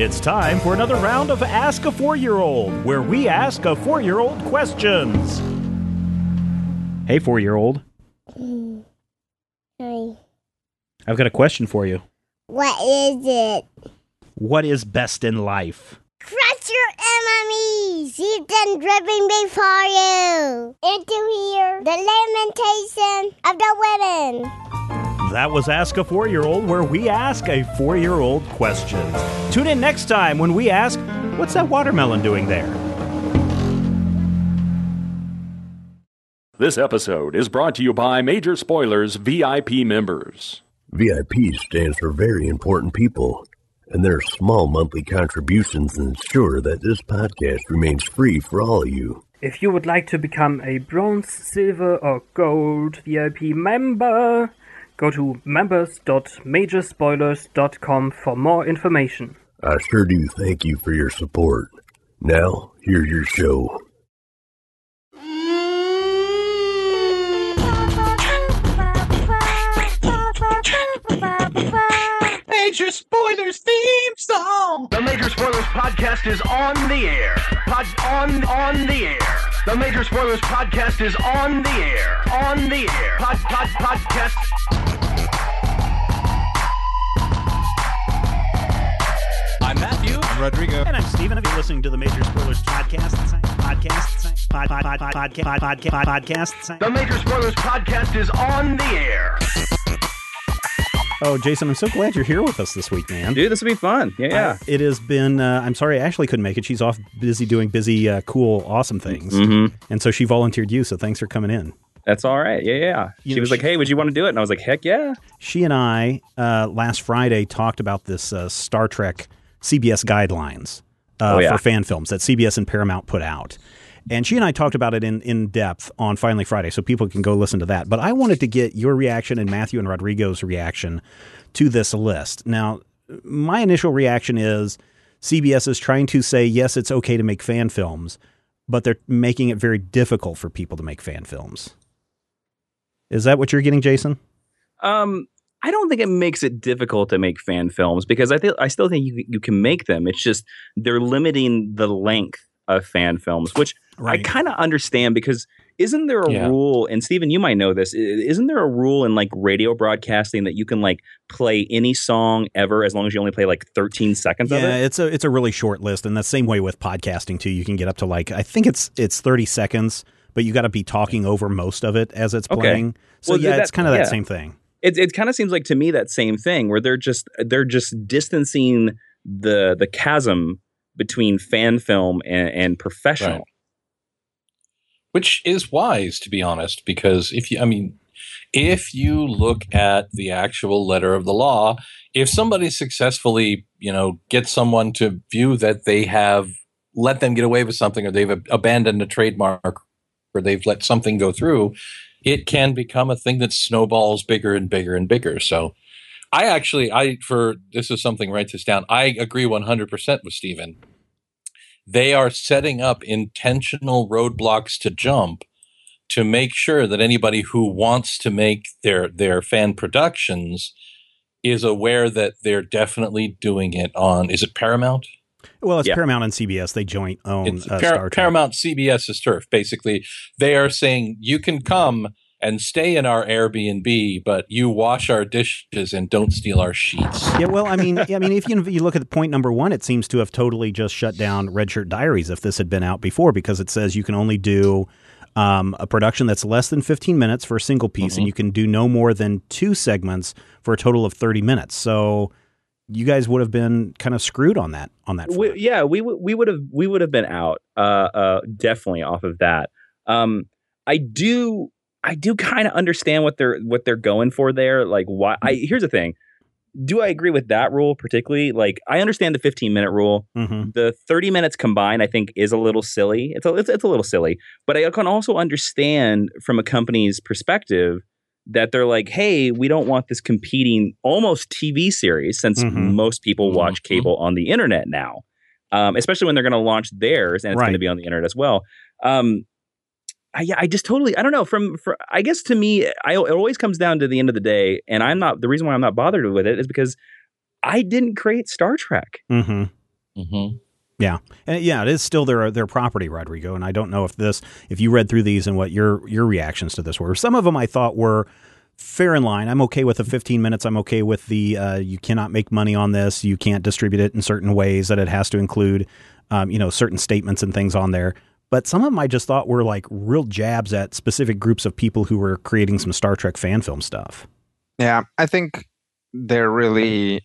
It's time for another round of Ask a 4-Year-Old, where we ask a 4-year-old questions. Hey, 4-year-old. Hi. I've got a question for you. What is it? What is best in life? Crush your enemies! You've done dripping before you! Into here, the lamentation of the women. That was Ask a 4-Year-Old, where we ask a 4-year-old question. Tune in next time when we ask, what's that watermelon doing there? This episode is brought to you by Major Spoilers VIP members. VIP stands for Very Important People, and their small monthly contributions ensure that this podcast remains free for all of you. If you would like to become a bronze, silver, or gold VIP member, go to members.majorspoilers.com for more information. I sure do thank you for your support. Now, here's your show. Major Spoilers theme song. The Major Spoilers podcast is on the air. On the air. The Major Spoilers podcast is on the air. On the air. Podcast. I'm Matthew. I'm Rodrigo. And I'm Steven. If you're listening to the Major Spoilers podcast. The Major Spoilers podcast is on the air. Oh, Jason, I'm so glad you're here with us this week, man. Dude, this will be fun. Yeah. It has been, I'm sorry, Ashley couldn't make it. She's off doing cool, awesome things. Mm-hmm. And so she volunteered you, so thanks for coming in. That's all right. Yeah. She was like, hey, would you want to do it? And I was like, heck yeah. She and I, last Friday, talked about this Star Trek CBS guidelines for fan films that CBS and Paramount put out. And she and I talked about it in depth on Finally Friday, so people can go listen to that. But I wanted to get your reaction and Matthew and Rodrigo's reaction to this list. Now, my initial reaction is CBS is trying to say, yes, it's okay to make fan films, but they're making it very difficult for people to make fan films. Is that what you're getting, Jason? I don't think it makes it difficult to make fan films because I still think you can make them. It's just they're limiting the length of fan films, which I kind of understand because isn't there a rule, and Steven, you might know this, isn't there a rule in like radio broadcasting that you can like play any song ever as long as you only play like 13 seconds of it? Yeah, it's a really short list, and the same way with podcasting too. You can get up to like, I think it's 30 seconds, but you got to be talking over most of it as it's playing. So it's kind of that same thing. It kind of seems like to me that same thing where they're just distancing the chasm between fan film and professional. Right. Which is wise, to be honest, because if you look at the actual letter of the law, if somebody successfully, gets someone to view that they have let them get away with something or they've abandoned a trademark or they've let something go through, it can become a thing that snowballs bigger and bigger and bigger. So this is something, write this down. I agree 100% with Steven. They are setting up intentional roadblocks to jump to make sure that anybody who wants to make their fan productions is aware that they're definitely doing it on, is it Paramount? Well, it's Paramount and CBS. They joint own Star Trek. Paramount CBS's turf. Basically, they are saying you can come and stay in our Airbnb, but you wash our dishes and don't steal our sheets. Yeah, well, I mean, if you look at the point number one, it seems to have totally just shut down Red Shirt Diaries if this had been out before, because it says you can only do a production that's less than 15 minutes for a single piece, and you can do no more than 2 segments for a total of 30 minutes. So you guys would have been kind of screwed on that. We would have been out definitely off of that. I do kind of understand what they're going for there. Like, why? Here's the thing. Do I agree with that rule particularly? Like, I understand the 15-minute rule. Mm-hmm. The 30 minutes combined, I think, is a little silly. It's a little silly. But I can also understand from a company's perspective that they're like, hey, we don't want this competing almost TV series since most people watch cable on the internet now, especially when they're going to launch theirs and it's going to be on the internet as well. I just totally, I don't know. I guess to me, it always comes down to the end of the day, and the reason why I'm not bothered with it is because I didn't create Star Trek. Mm-hmm. Mm-hmm. Yeah, and it is still their property, Rodrigo. And I don't know if you read through these and what your reactions to this were. Some of them I thought were fair in line. I'm okay with the 15 minutes. I'm okay with the you cannot make money on this. You can't distribute it in certain ways, that it has to include certain statements and things on there. But some of them I just thought were like real jabs at specific groups of people who were creating some Star Trek fan film stuff. Yeah, I think they're really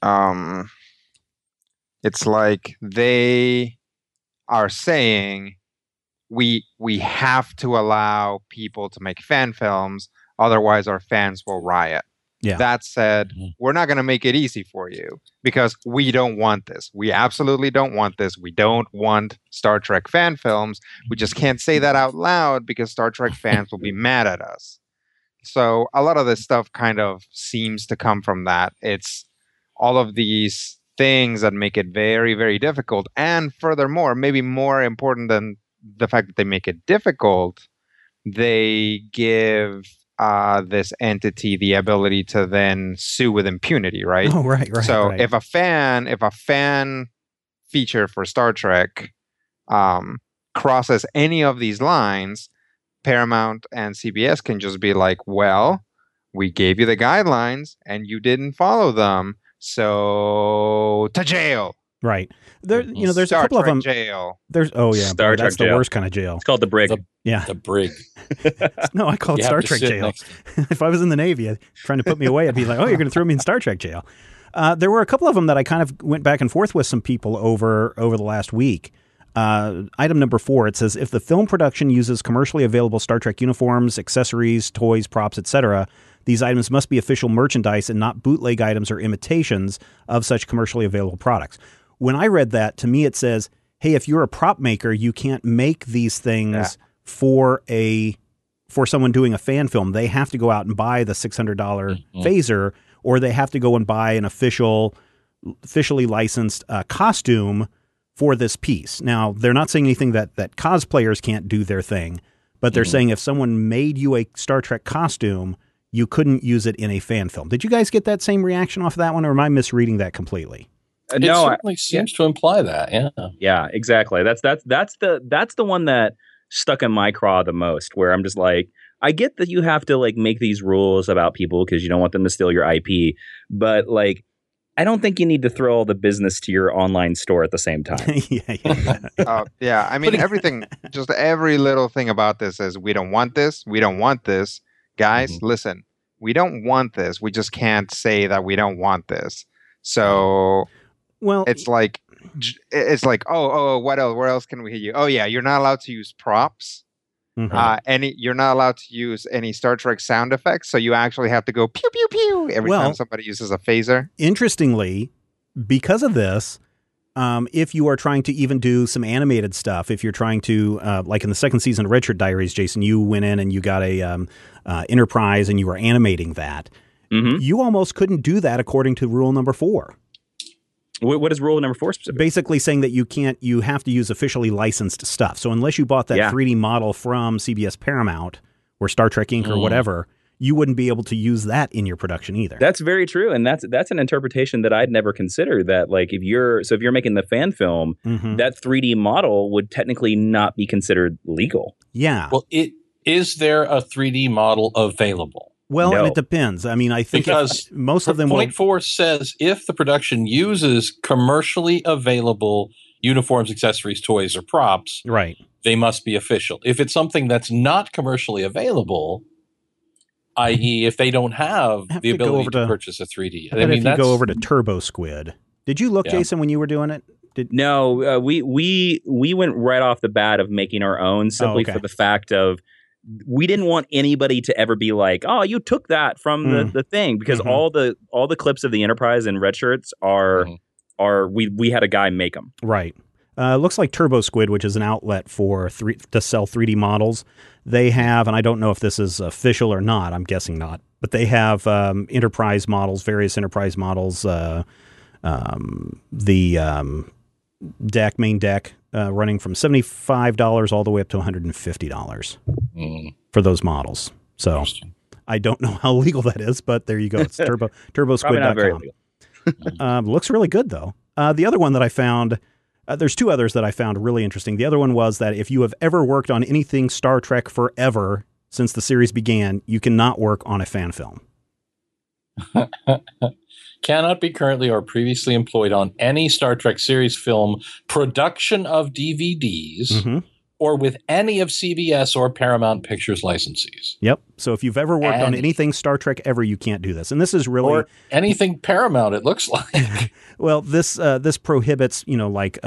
it's like they are saying we have to allow people to make fan films, otherwise our fans will riot. Yeah. That said, we're not going to make it easy for you because we don't want this. We absolutely don't want this. We don't want Star Trek fan films. We just can't say that out loud because Star Trek fans will be mad at us. So a lot of this stuff kind of seems to come from that. It's all of these things that make it very, very difficult. And furthermore, maybe more important than the fact that they make it difficult, they give this entity the ability to then sue with impunity, right? Oh, right. So right. if a fan feature for Star Trek crosses any of these lines, Paramount and CBS can just be like, well, we gave you the guidelines and you didn't follow them, so to jail. Right. There's Star a couple Trek of them. Jail. That's the jail. worst kind of jail. It's called the brig. The brig. No, I call it Star Trek jail. If I was in the Navy trying to put me away, I'd be like, oh, you're going to throw me in Star Trek jail. There were a couple of them that I kind of went back and forth with some people over the last week. Item number 4, it says, if the film production uses commercially available Star Trek uniforms, accessories, toys, props, etc., these items must be official merchandise and not bootleg items or imitations of such commercially available products. When I read that, to me it says, hey, if you're a prop maker, you can't make these things for someone doing a fan film. They have to go out and buy the $600 phaser, or they have to go and buy an officially licensed costume for this piece. Now, they're not saying anything that cosplayers can't do their thing, but they're saying if someone made you a Star Trek costume, you couldn't use it in a fan film. Did you guys get that same reaction off of that one, or am I misreading that completely? It certainly seems to imply that. Yeah, exactly. That's the one that stuck in my craw the most, where I'm just like, I get that you have to like make these rules about people because you don't want them to steal your IP, but like, I don't think you need to throw all the business to your online store at the same time. Yeah. I mean, just every little thing about this is we don't want this. We don't want this. Guys, listen, we don't want this. We just can't say that we don't want this. So, well, it's like, oh, what else? Where else can we hit you? Oh, yeah, you're not allowed to use props. You're not allowed to use any Star Trek sound effects. So you actually have to go pew pew pew every time somebody uses a phaser. Interestingly, because of this, if you are trying to even do some animated stuff, if you're trying to, like in the second season of Red Shirt Diaries, Jason, you went in and you got a Enterprise and you were animating that. You almost couldn't do that according to rule number 4. What is rule number 4 specifically? Basically saying that you have to use officially licensed stuff. So unless you bought that 3D model from CBS Paramount or Star Trek Inc. or whatever, you wouldn't be able to use that in your production either. That's very true, and that's an interpretation that I'd never considered. That like if you're making the fan film, that 3D model would technically not be considered legal. Yeah. Well, is there a 3D model available? Well, no. And it depends. I mean, I think because most of them Point 4 says if the production uses commercially available uniforms, accessories, toys, or props, right, they must be official. If it's something that's not commercially available, i.e., if they don't have the ability to purchase a 3D, I mean, if you go over to Turbo Squid. Did you look, Jason, when you were doing it? No, we went right off the bat of making our own simply for the fact of we didn't want anybody to ever be like, oh, you took that from the thing, because all the clips of the Enterprise and Red Shirts are we had a guy make them. Right. Looks like Turbo Squid, which is an outlet to sell 3D models. They have, and I don't know if this is official or not, I'm guessing not, but they have Enterprise models, various Enterprise models, the main deck, running from $75 all the way up to $150 for those models. So I don't know how legal that is, but there you go. It's turbosquid.com. Looks really good, though. The other one that I found There's two others that I found really interesting. The other one was that if you have ever worked on anything Star Trek forever since the series began, you cannot work on a fan film. Cannot be currently or previously employed on any Star Trek series film production of DVDs or with any of CBS or Paramount Pictures licensees. Yep. So if you've ever worked on anything Star Trek ever, you can't do this. And this is really... Or anything Paramount, it looks like. Well, this prohibits, like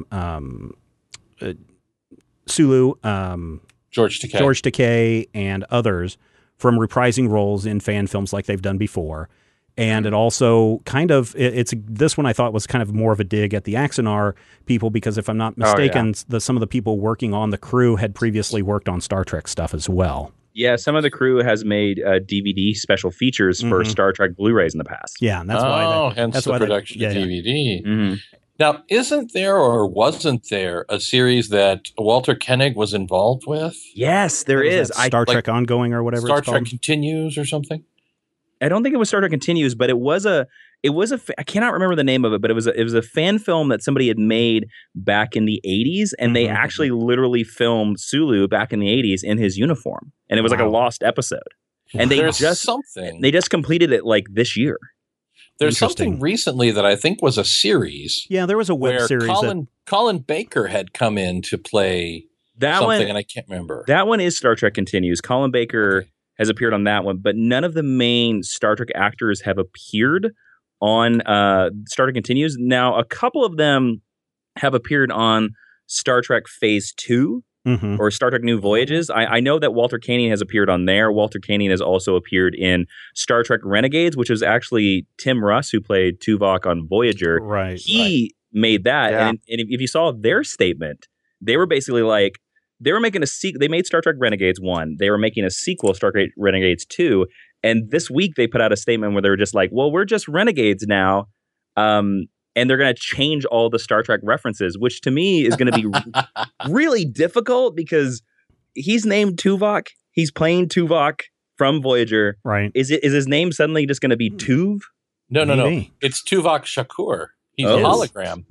Sulu, George Takei, and others from reprising roles in fan films like they've done before. And it also kind of, this one I thought was kind of more of a dig at the Axanar people, because if I'm not mistaken, some of the people working on the crew had previously worked on Star Trek stuff as well. Yeah, some of the crew has made DVD special features for Star Trek Blu-rays in the past. Yeah, and that's why. Hence the production of DVD. Now, isn't there or wasn't there a series that Walter Koenig was involved with? Yes, there is. Star Trek Ongoing or whatever. Star Trek Continues or something. I don't think it was Star Trek Continues, but it was a I cannot remember the name of it, but it was a fan film that somebody had made back in the 80s, and they actually literally filmed Sulu back in the 80s in his uniform, and it was like a lost episode. And they just completed it like this year. There's something recently that I think was a series. Yeah, there was a web series. Colin Baker had come in to play something, and I can't remember. That one is Star Trek Continues. Colin Baker has appeared on that one, but none of the main Star Trek actors have appeared on Star Trek Continues. Now, a couple of them have appeared on Star Trek Phase 2 or Star Trek New Voyages. I know that Walter Koenig has appeared on there. Walter Koenig has also appeared in Star Trek Renegades, which was actually Tim Russ, who played Tuvok on Voyager. Right. He made that. Yeah. And if you saw their statement, they were basically like, they were making a sequel. They made Star Trek Renegades 1. They were making a sequel, Star Trek Renegades 2. And this week they put out a statement where they were just like, well, we're just Renegades now. And they're going to change all the Star Trek references, which to me is going to be really difficult because he's named Tuvok. He's playing Tuvok from Voyager. Right. Is his name suddenly just going to be Tuv? No. It's Tuvok Shakur. He's a hologram.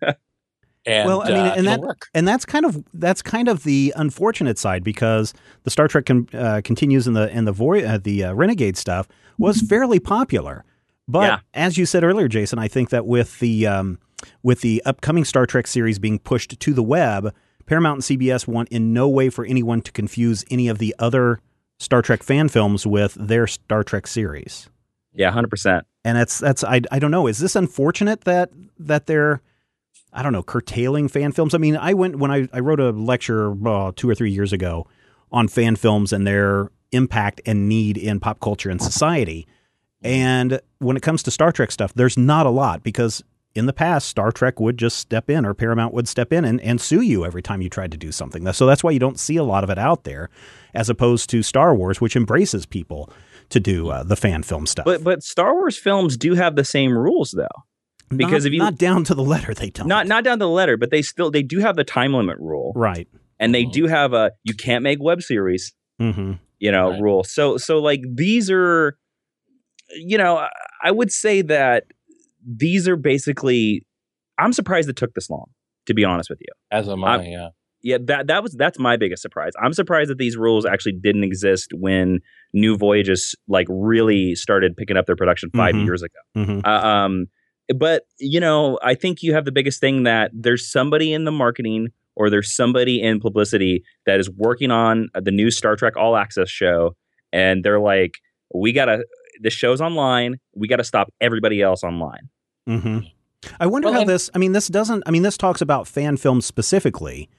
And that's kind of the unfortunate side, because the Star Trek Continues and the Renegade stuff was fairly popular. But as you said earlier, Jason, I think that with the upcoming Star Trek series being pushed to the web, Paramount and CBS want in no way for anyone to confuse any of the other Star Trek fan films with their Star Trek series. Yeah, 100%. And that's I don't know. Is this unfortunate that they're, I don't know, curtailing fan films? I mean, I wrote a lecture 2 or 3 years ago on fan films and their impact and need in pop culture and society. And when it comes to Star Trek stuff, there's not a lot, because in the past, Star Trek would just step in, or Paramount would step in and sue you every time you tried to do something. So that's why you don't see a lot of it out there, as opposed to Star Wars, which embraces people to do the fan film stuff. But Star Wars films do have the same rules, though. Because not down to the letter, they don't. Not down to the letter, but they do have the time limit rule, right? And they do have you can't make web series, rule. So like these are, I would say that these are basically. I'm surprised it took this long, to be honest with you. As am I. Yeah, that's my biggest surprise. I'm surprised that these rules actually didn't exist when New Voyages like really started picking up their production 5 years ago. But, I think you have the biggest thing that there's somebody in the marketing or there's somebody in publicity that is working on the new Star Trek All Access show. And they're like, the show's online. We got to stop everybody else online. I wonder how this talks about fan films specifically.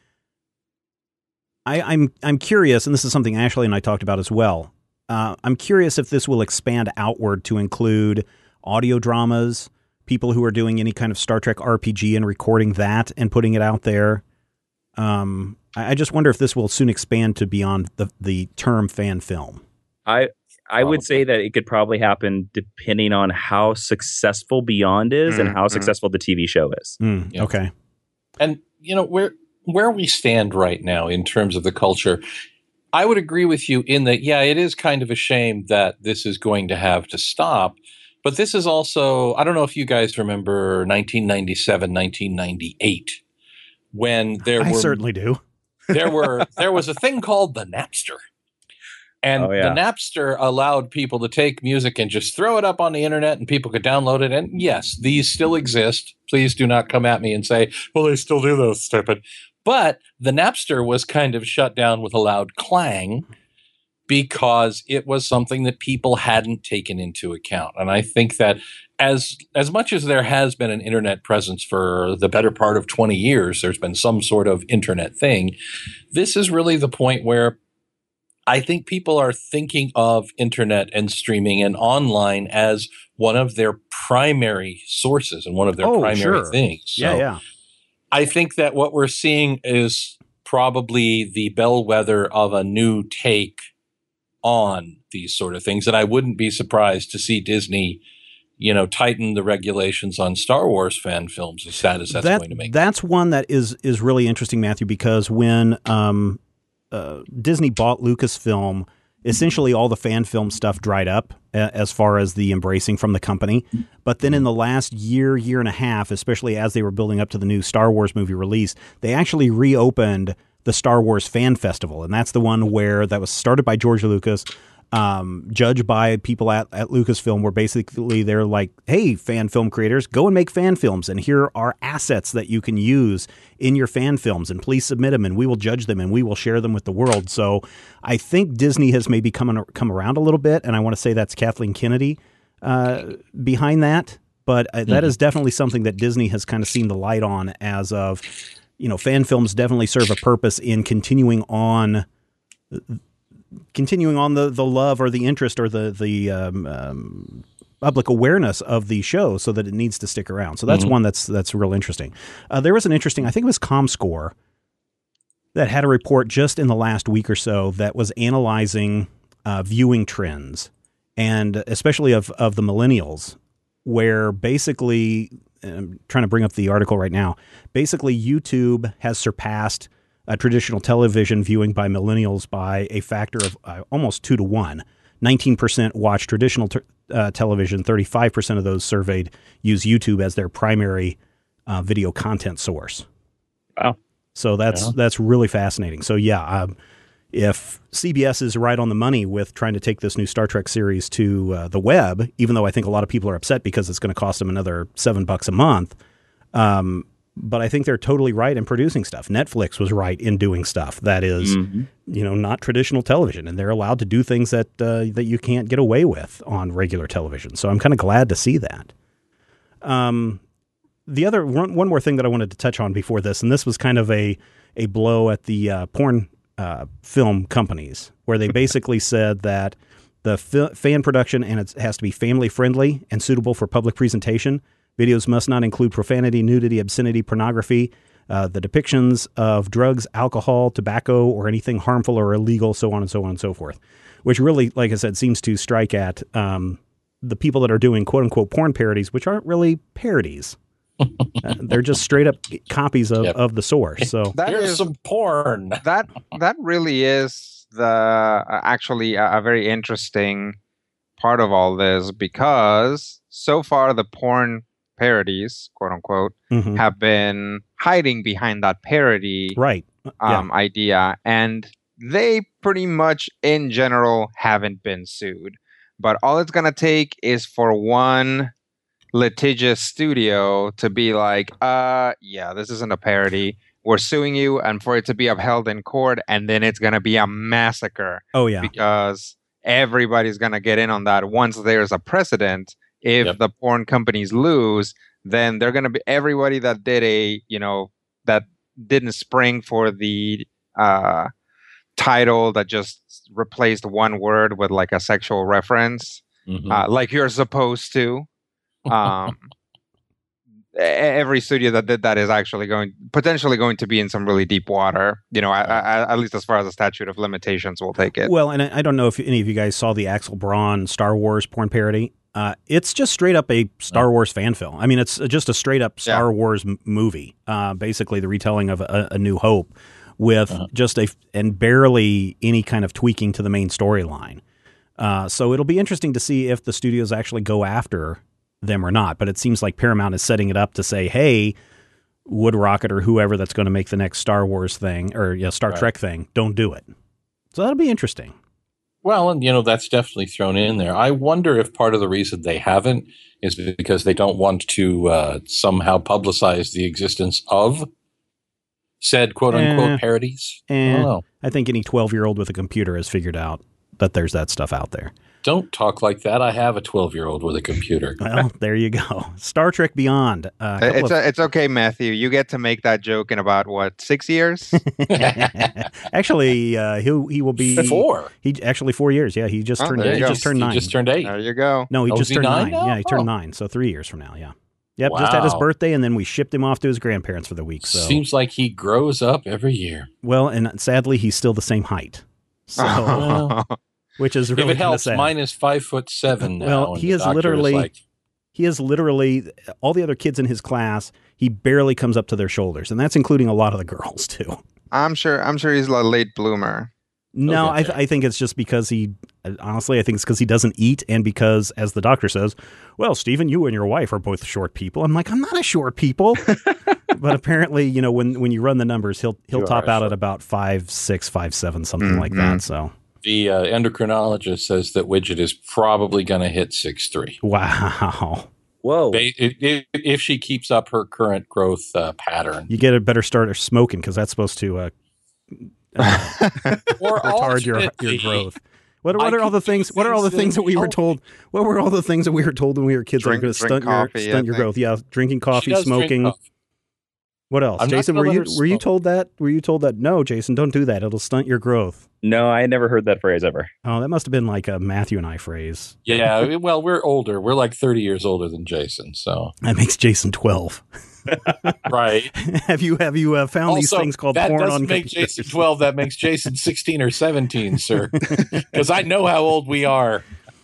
I'm curious, and this is something Ashley and I talked about as well. I'm curious if this will expand outward to include audio dramas, people who are doing any kind of Star Trek RPG and recording that and putting it out there. I just wonder if this will soon expand to beyond the term fan film. I would say that it could probably happen depending on how successful Beyond is and how successful the TV show is. Okay. And, where we stand right now in terms of the culture, I would agree with you in that, it is kind of a shame that this is going to have to stop. But this is also, I don't know if you guys remember 1997, 1998, when I certainly do. there was a thing called the Napster. And the Napster allowed people to take music and just throw it up on the internet and people could download it. And yes, these still exist. Please do not come at me and say, well, they still do those, stupid. But the Napster was kind of shut down with a loud clang because it was something that people hadn't taken into account. And I think that as much as there has been an internet presence for the better part of 20 years, there's been some sort of internet thing. This is really the point where I think people are thinking of internet and streaming and online as one of their primary sources and one of their primary things. So I think that what we're seeing is probably the bellwether of a new take on these sort of things. And I wouldn't be surprised to see Disney, tighten the regulations on Star Wars fan films as sad as that's going to make. That's one that is really interesting, Matthew, because when Disney bought Lucasfilm, essentially all the fan film stuff dried up as far as the embracing from the company. But then in the last year and a half, especially as they were building up to the new Star Wars movie release, they actually reopened the Star Wars Fan Festival. And that's the one that was started by George Lucas, judged by people at Lucasfilm, where basically they're like, hey, fan film creators, go and make fan films. And here are assets that you can use in your fan films. And please submit them and we will judge them and we will share them with the world. So I think Disney has maybe come around a little bit. And I want to say that's Kathleen Kennedy behind that. But that is definitely something that Disney has kind of seen the light on as of, fan films definitely serve a purpose in continuing on the love or the interest or the public awareness of the show, so that it needs to stick around. So that's one that's real interesting. There was an interesting, I think it was ComScore, that had a report just in the last week or so that was analyzing viewing trends, and especially of the millennials, where basically, I'm trying to bring up the article right now, basically YouTube has surpassed traditional television viewing by millennials by a factor of almost 2 to 1. 19% watch traditional television. 35% of those surveyed use YouTube as their primary video content source. Wow! So that's really fascinating. So if CBS is right on the money with trying to take this new Star Trek series to the web, even though I think a lot of people are upset because it's going to cost them another $7 a month. But I think they're totally right in producing stuff. Netflix was right in doing stuff that is, not traditional television, and they're allowed to do things that you can't get away with on regular television. So I'm kind of glad to see that. The other one more thing that I wanted to touch on before this, and this was kind of a blow at the porn film companies, where they basically said that the fan production and it has to be family friendly and suitable for public presentation. Videos must not include profanity, nudity, obscenity, pornography, the depictions of drugs, alcohol, tobacco, or anything harmful or illegal, so on and so on and so forth, which really, like I said, seems to strike at the people that are doing quote-unquote porn parodies, which aren't really parodies. They're just straight up copies of the source. So here's some porn. That really is actually a very interesting part of all this, because so far the porn parodies, quote unquote, have been hiding behind that parody idea, and they pretty much in general haven't been sued. But all it's gonna take is for one litigious studio to be like, this isn't a parody, we're suing you, and for it to be upheld in court, and then it's gonna be a massacre. Oh yeah, because everybody's gonna get in on that once there's a precedent. If the porn companies lose, then they're going to be everybody that did that didn't spring for the title that just replaced one word with like a sexual reference, like you're supposed to. Every studio that did that is actually potentially going to be in some really deep water, at least as far as the statute of limitations will take it. Well, and I don't know if any of you guys saw the Axel Braun Star Wars porn parody. It's just straight up a Star Wars fan film. I mean, it's just a straight up Star Wars movie, basically the retelling of A New Hope with and barely any kind of tweaking to the main storyline. So it'll be interesting to see if the studios actually go after them or not. But it seems like Paramount is setting it up to say, hey, Wood Rocket or whoever that's going to make the next Star Wars thing or Star Trek thing don't do it. So that'll be interesting. Well, and that's definitely thrown in there. I wonder if part of the reason they haven't is because they don't want to somehow publicize the existence of said quote-unquote parodies. I don't know. I think any 12-year-old with a computer has figured out that there's that stuff out there. Don't talk like that. I have a 12-year-old with a compuur. Well, there you go. Star Trek Beyond. It's okay, Matthew. You get to make that joke in about, 6 years? Actually, he will be 4. Actually 4 years. Yeah, he just turned 9. He just turned 8. There you go. No, he just turned 9. Now? Yeah, he turned 9. So 3 years from now, yeah. Yep, just had his birthday, and then we shipped him off to his grandparents for the week. So seems like he grows up every year. Well, and sadly, he's still the same height. So, which is really if it helps, sad. mine is 5'7" now. Well, he is literally all the other kids in his class. He barely comes up to their shoulders, and that's including a lot of the girls too. I'm sure he's a late bloomer. No, I think it's just because I think it's because he doesn't eat, and because, as the doctor says, well, Stephen, you and your wife are both short people. I'm like, I'm not a short people. But apparently, when you run the numbers, he'll top out at about 5'6", 5'7", something like that. So the endocrinologist says that Widget is probably going to hit 6'3". Wow. Whoa. If she keeps up her current growth pattern. You get a better start smoking, because that's supposed to retard your growth. What are all the things? What are all the things that we were told? What were all the things that we were told when we were kids that are going to stunt your growth? Yeah, drinking coffee, smoking. Drink coffee. What else, Jason? Were you told that? Were you told that? No, Jason, don't do that. It'll stunt your growth. No, I had never heard that phrase ever. Oh, that must have been like a Matthew and I phrase. Yeah, well, we're older. We're like 30 years older than Jason, so that makes Jason 12. Right. Have you found these things called porn on computers? That doesn't make Jason 12. That makes Jason 16 or 17, sir. Because I know how old we are.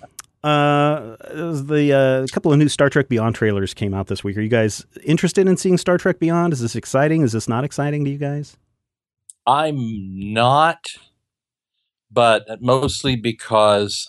The couple of new Star Trek Beyond trailers came out this week. Are you guys interested in seeing Star Trek Beyond? Is this exciting? Is this not exciting to you guys? I'm not, but mostly because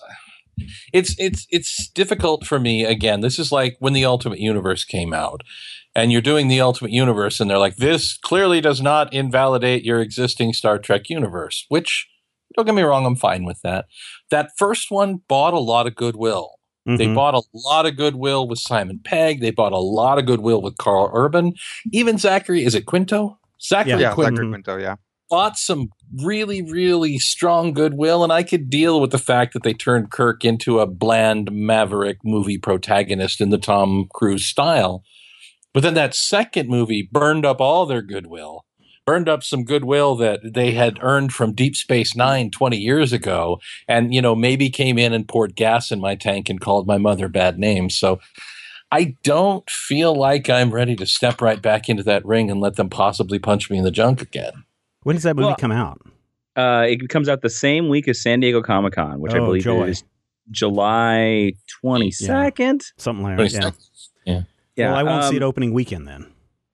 it's difficult for me. Again, this is like when the Ultimate Universe came out, and you're doing the Ultimate Universe, and they're like, this clearly does not invalidate your existing Star Trek universe, which, don't get me wrong, I'm fine with that. That first one bought a lot of goodwill. Mm-hmm. They bought a lot of goodwill with Simon Pegg. They bought a lot of goodwill with Carl Urban. Even Zachary, is it Quinto? Zachary Quinto, yeah. Bought some really, really strong goodwill, and I could deal with the fact that they turned Kirk into a bland maverick movie protagonist in the Tom Cruise style. But then that second movie burned up all their goodwill. Burned up some goodwill that they had earned from Deep Space Nine 20 years ago, and, maybe came in and poured gas in my tank and called my mother bad names. So I don't feel like I'm ready to step right back into that ring and let them possibly punch me in the junk again. When does that movie come out? It comes out the same week as San Diego Comic-Con, which I believe is July 22nd. Yeah. Something like that. Yeah. Well, I won't see it opening weekend then.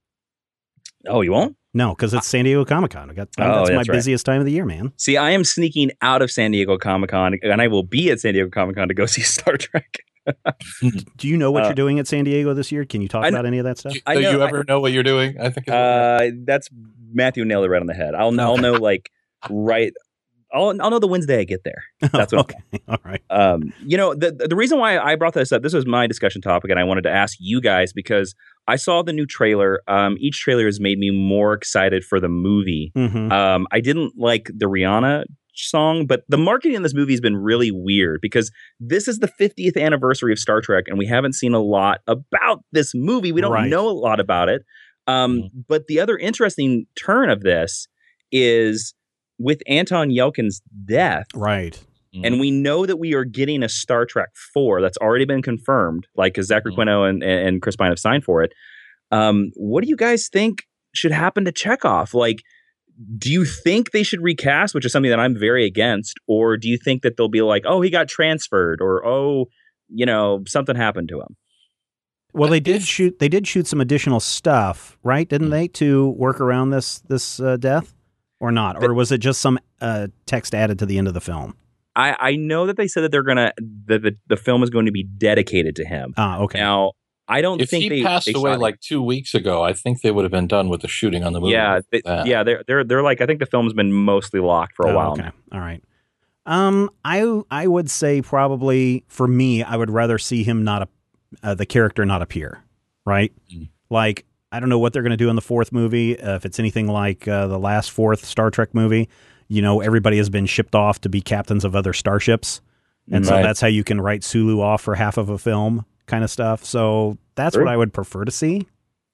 Oh, you won't? No, because it's San Diego Comic-Con. That's my busiest time of the year, man. See, I am sneaking out of San Diego Comic-Con, and I will be at San Diego Comic-Con to go see Star Trek. Do you know what you're doing at San Diego this year? Can you talk about any of that stuff? Do you ever know what you're doing? I think that's Matthew nailed it right on the head. I'll know right. I'll know the Wednesday I get there. That's what. Okay. All right. The reason why I brought this up, this was my discussion topic, and I wanted to ask you guys because I saw the new trailer. Each trailer has made me more excited for the movie. Mm-hmm. I didn't like the Rihanna song, but the marketing in this movie has been really weird because this is the 50th anniversary of Star Trek, and we haven't seen a lot about this movie. We don't know a lot about it. But the other interesting turn of this is with Anton Yelkin's death. Right. And we know that we are getting a Star Trek 4 that's already been confirmed, like because Zachary Quinto and Chris Pine have signed for it. What do you guys think should happen to Chekhov? Like, do you think they should recast, which is something that I'm very against, or do you think that they'll be like, oh, he got transferred, or something happened to him? Well, they did shoot some additional stuff, right? Didn't they, to work around this death, or not? Or was it just some text added to the end of the film? I know that they said that they're gonna that the film is going to be dedicated to him. Okay. Now, I don't if think he passed away like 2 weeks ago, I think they would have been done with the shooting on the movie. Yeah, they're like, I think the film's been mostly locked for a while. Okay, all right. I would say probably for me, I would rather see him the character not appear, right? Like, I don't know what they're going to do in the fourth movie. If it's anything like the last fourth Star Trek movie, everybody has been shipped off to be captains of other starships. And so that's how you can write Sulu off for half of a film kind of stuff. So that's what I would prefer to see.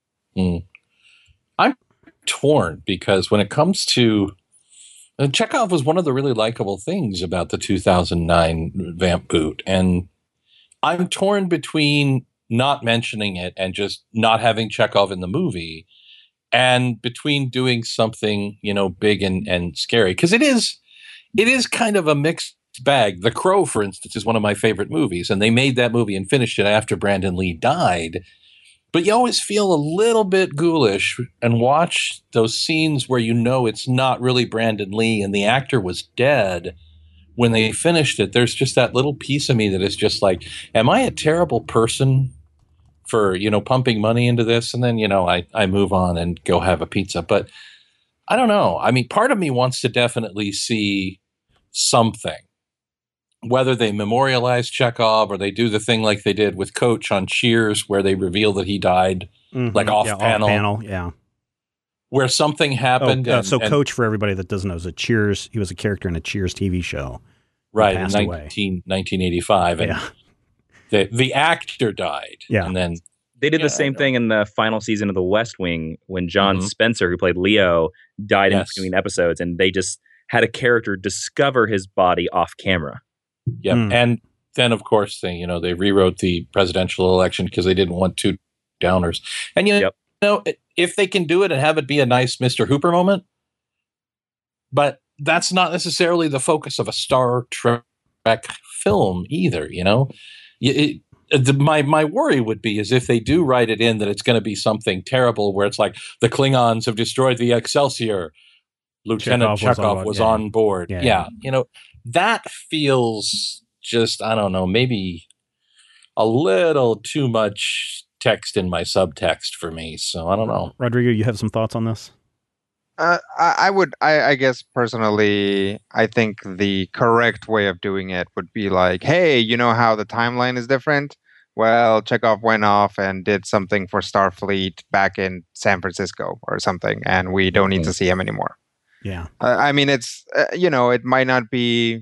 I'm torn because when it comes to Chekhov was one of the really likable things about the 2009 Vamp boot. And I'm torn between not mentioning it and just not having Chekhov in the movie, and between doing something, big and scary. Because it is kind of a mixed bag. The Crow, for instance, is one of my favorite movies, and they made that movie and finished it after Brandon Lee died. But you always feel a little bit ghoulish and watch those scenes where it's not really Brandon Lee and the actor was dead when they finished it. There's just that little piece of me that is just like, am I a terrible person for, pumping money into this? And then, I move on and go have a pizza. But I don't know. I mean, part of me wants to definitely see something. Whether they memorialize Chekhov or they do the thing like they did with Coach on Cheers, where they reveal that he died, like off panel, where something happened. So Coach, for everybody that doesn't know, is he was a character in a Cheers TV show. Right, in 1985. And the actor died. Yeah. And then they did the same thing in the final season of The West Wing when John Spencer, who played Leo, died in between episodes, and they just had a character discover his body off camera. Yeah, and then of course they rewrote the presidential election because they didn't want two downers. And if they can do it and have it be a nice Mr. Hooper moment, but that's not necessarily the focus of a Star Trek film either. My worry would be is if they do write it in that it's going to be something terrible where it's like the Klingons have destroyed the Excelsior, Lieutenant Chekhov was on board. That feels just, I don't know, maybe a little too much text in my subtext for me. So I don't know. Rodrigo, you have some thoughts on this? I guess personally, I think the correct way of doing it would be like, hey, you know how the timeline is different? Well, Chekhov went off and did something for Starfleet back in San Francisco or something, and we don't need to see him anymore. Yeah. I mean, it's, it might not be,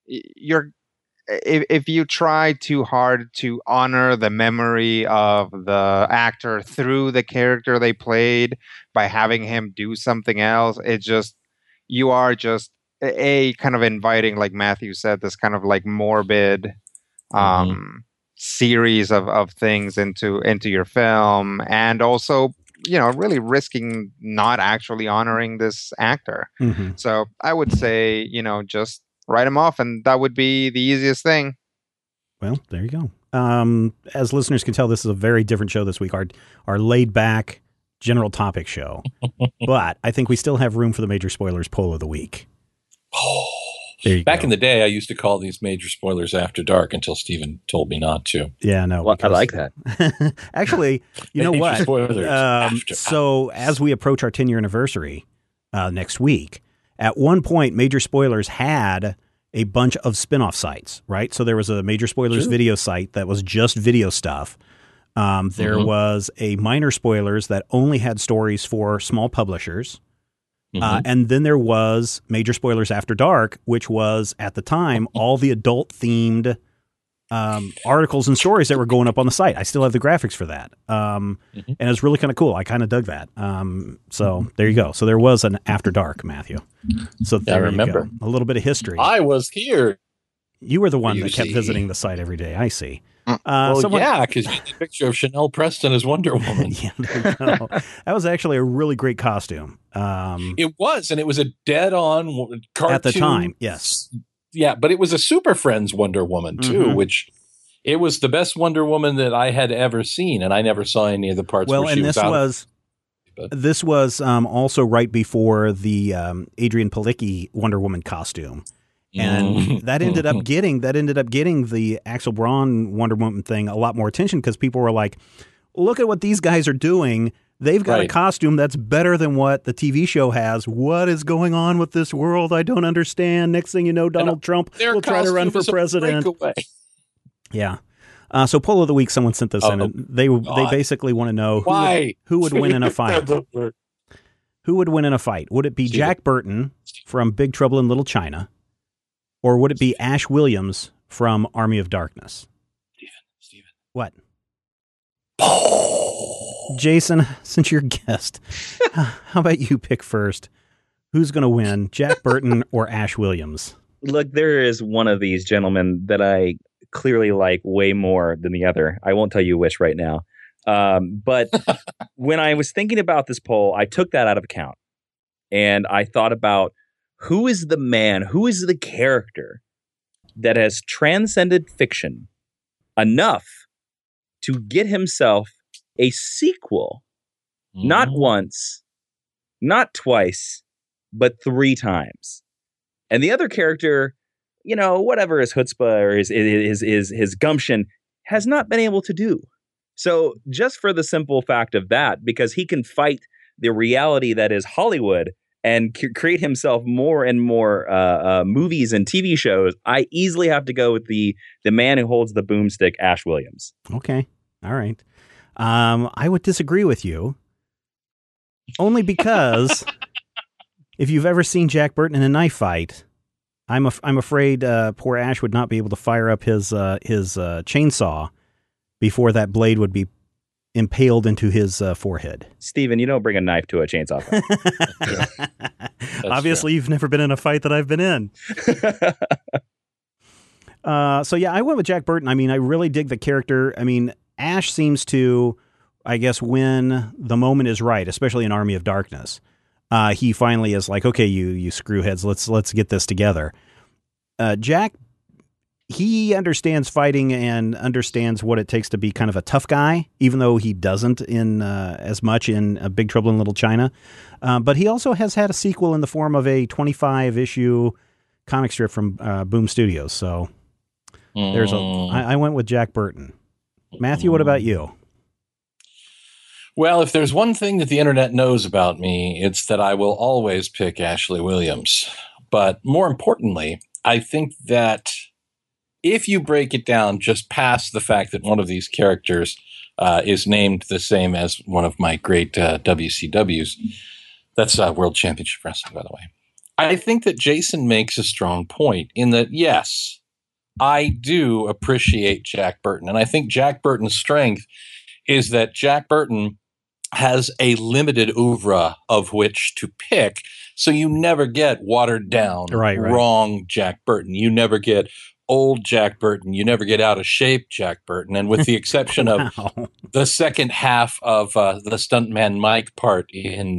if you try too hard to honor the memory of the actor through the character they played by having him do something else, you are just kind of inviting, like Matthew said, this kind of like morbid series of things into your film, and also really risking not actually honoring this actor. So I would say, just write him off, and that would be the easiest thing. Well, there you go. As listeners can tell, this is a very different show this week, our laid back general topic show. But I think we still have room for the Major Spoilers poll of the week. Back in the day, I used to call these Major Spoilers After Dark until Steven told me not to. Yeah, no. Well, I like that. Actually, you know what? Spoilers so as we approach our 10-year anniversary next week, at one point, Major Spoilers had a bunch of spin-off sites, right? So there was a Major Spoilers video site that was just video stuff. There was a Minor Spoilers that only had stories for small publishers. And then there was Major Spoilers After Dark, which was, at the time, all the adult-themed articles and stories that were going up on the site. I still have the graphics for that. And it's really kind of cool. I kind of dug that. So there you go. So there was an After Dark, Matthew. So there I remember. You go. A little bit of history. I was here. You were the one that kept visiting the site every day. I see. Because you had a picture of Chanel Preston as Wonder Woman. Yeah, there you go. That was actually a really great costume. It was, and it was a dead-on cartoon. At the time, yes. Yeah, but it was a Super Friends Wonder Woman, too, which it was the best Wonder Woman that I had ever seen, and I never saw any of the parts where she was out. This was also right before the Adrian Palicki Wonder Woman costume. And that ended up getting the Axel Braun Wonder Woman thing a lot more attention because people were like, look at what these guys are doing. They've got a costume that's better than what the TV show has. What is going on with this world? I don't understand. Next thing you know, Donald Trump will try to run for president. Yeah. So poll of the week, someone sent this in. And they basically want to know who would win in a fight. Who would win in a fight? Would it be Jack Burton from Big Trouble in Little China, or would it be Ash Williams from Army of Darkness? Steven. What? Jason, since you're a guest, how about you pick first? Who's going to win, Jack Burton or Ash Williams? Look, there is one of these gentlemen that I clearly like way more than the other. I won't tell you which right now. But when I was thinking about this poll, I took that out of account. And I thought about who is the man, who is the character that has transcended fiction enough to get himself a sequel, not once, not twice, but 3 times. And the other character, you know, whatever his chutzpah or his gumption has not been able to do. So just for the simple fact of that, because he can fight the reality that is Hollywood and create himself more and more movies and TV shows, I easily have to go with the man who holds the boomstick, Ash Williams. Okay. All right. I would disagree with you, only because if you've ever seen Jack Burton in a knife fight, I'm afraid poor Ash would not be able to fire up his chainsaw before that blade would be impaled into his forehead. Steven, you don't bring a knife to a chainsaw fight. Obviously, true. You've never been in a fight that I've been in. So yeah, I went with Jack Burton. I mean, I really dig the character. I mean, Ash seems to, I guess, when the moment is right, especially in Army of Darkness. He finally is like, okay, you screwheads, let's get this together. Jack, he understands fighting and understands what it takes to be kind of a tough guy, even though he doesn't in as much in Big Trouble in Little China. But he also has had a sequel in the form of a 25-issue comic strip from Boom Studios. So I went with Jack Burton. Matthew, what about you? Well, if there's one thing that the internet knows about me, it's that I will always pick Ashley Williams. But more importantly, I think that if you break it down just past the fact that one of these characters is named the same as one of my great WCWs, that's World Championship Wrestling, by the way. I think that Jason makes a strong point in that, yes, I do appreciate Jack Burton. And I think Jack Burton's strength is that Jack Burton has a limited oeuvre of which to pick. So you never get watered down, wrong Jack Burton. You never get old Jack Burton. You never get out of shape Jack Burton. And with the exception of the second half of the Stuntman Mike part in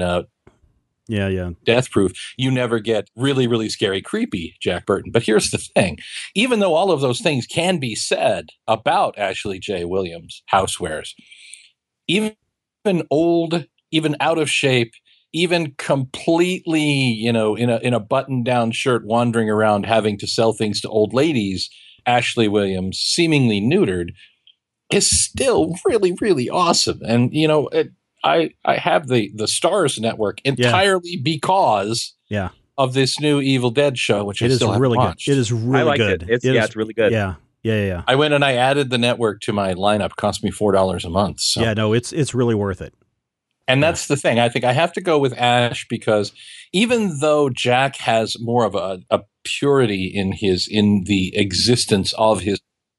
Death Proof, you never get really, really scary, creepy Jack Burton. But here's the thing. Even though all of those things can be said about Ashley J. Williams, housewares, even old, even out of shape, even completely, in a button-down shirt wandering around having to sell things to old ladies, Ashley Williams, seemingly neutered, is still really, really awesome. And, I have the Starz Network entirely because of this new Evil Dead show, which I still haven't watched. It is really good. It's really good. Yeah. I went and I added the network to my lineup. It cost me $4 a month. So. Yeah, no, it's really worth it. And that's the thing. I think I have to go with Ash because even though Jack has more of a purity in the existence of his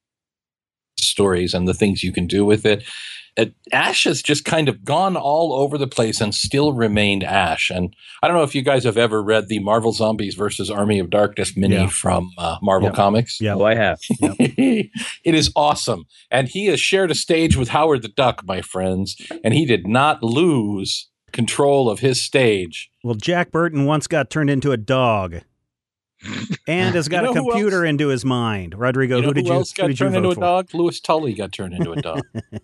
stories and the things you can do with it, Ash has just kind of gone all over the place and still remained Ash. And I don't know if you guys have ever read the Marvel Zombies versus Army of Darkness mini from Marvel Comics. Yeah, I have. Yep. It is awesome. And he has shared a stage with Howard the Duck, my friends, and he did not lose control of his stage. Well, Jack Burton once got turned into a dog. And has got a computer into his mind. Rodrigo, who did you turn into a dog? Louis Tully got turned into a dog.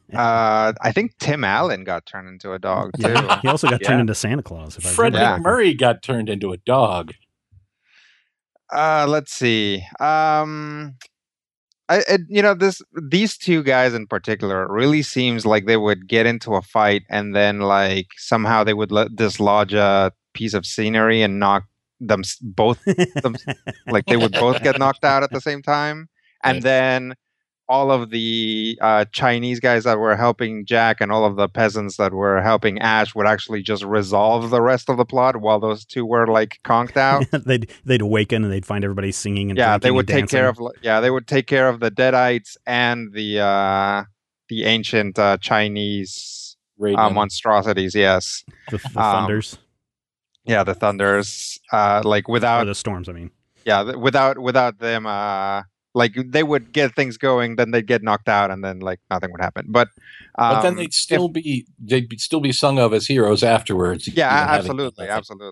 I think Tim Allen got turned into a dog too. He also got turned into Santa Claus. Fred McMurray got turned into a dog. Let's see. I these two guys in particular, it really seems like they would get into a fight and then like somehow they would dislodge a piece of scenery and knock them both, like they would both get knocked out at the same time, and then all of the Chinese guys that were helping Jack and all of the peasants that were helping Ash would actually just resolve the rest of the plot while those two were like conked out. they'd awaken and they'd find everybody singing and they would take care of the Deadites and the ancient Chinese monstrosities. Yes, the Thunders. Yeah, the Thunders. Like without the Storms. I mean, yeah, without them. Like they would get things going, then they'd get knocked out, and then like nothing would happen. But then they'd still be sung of as heroes afterwards. Yeah, absolutely.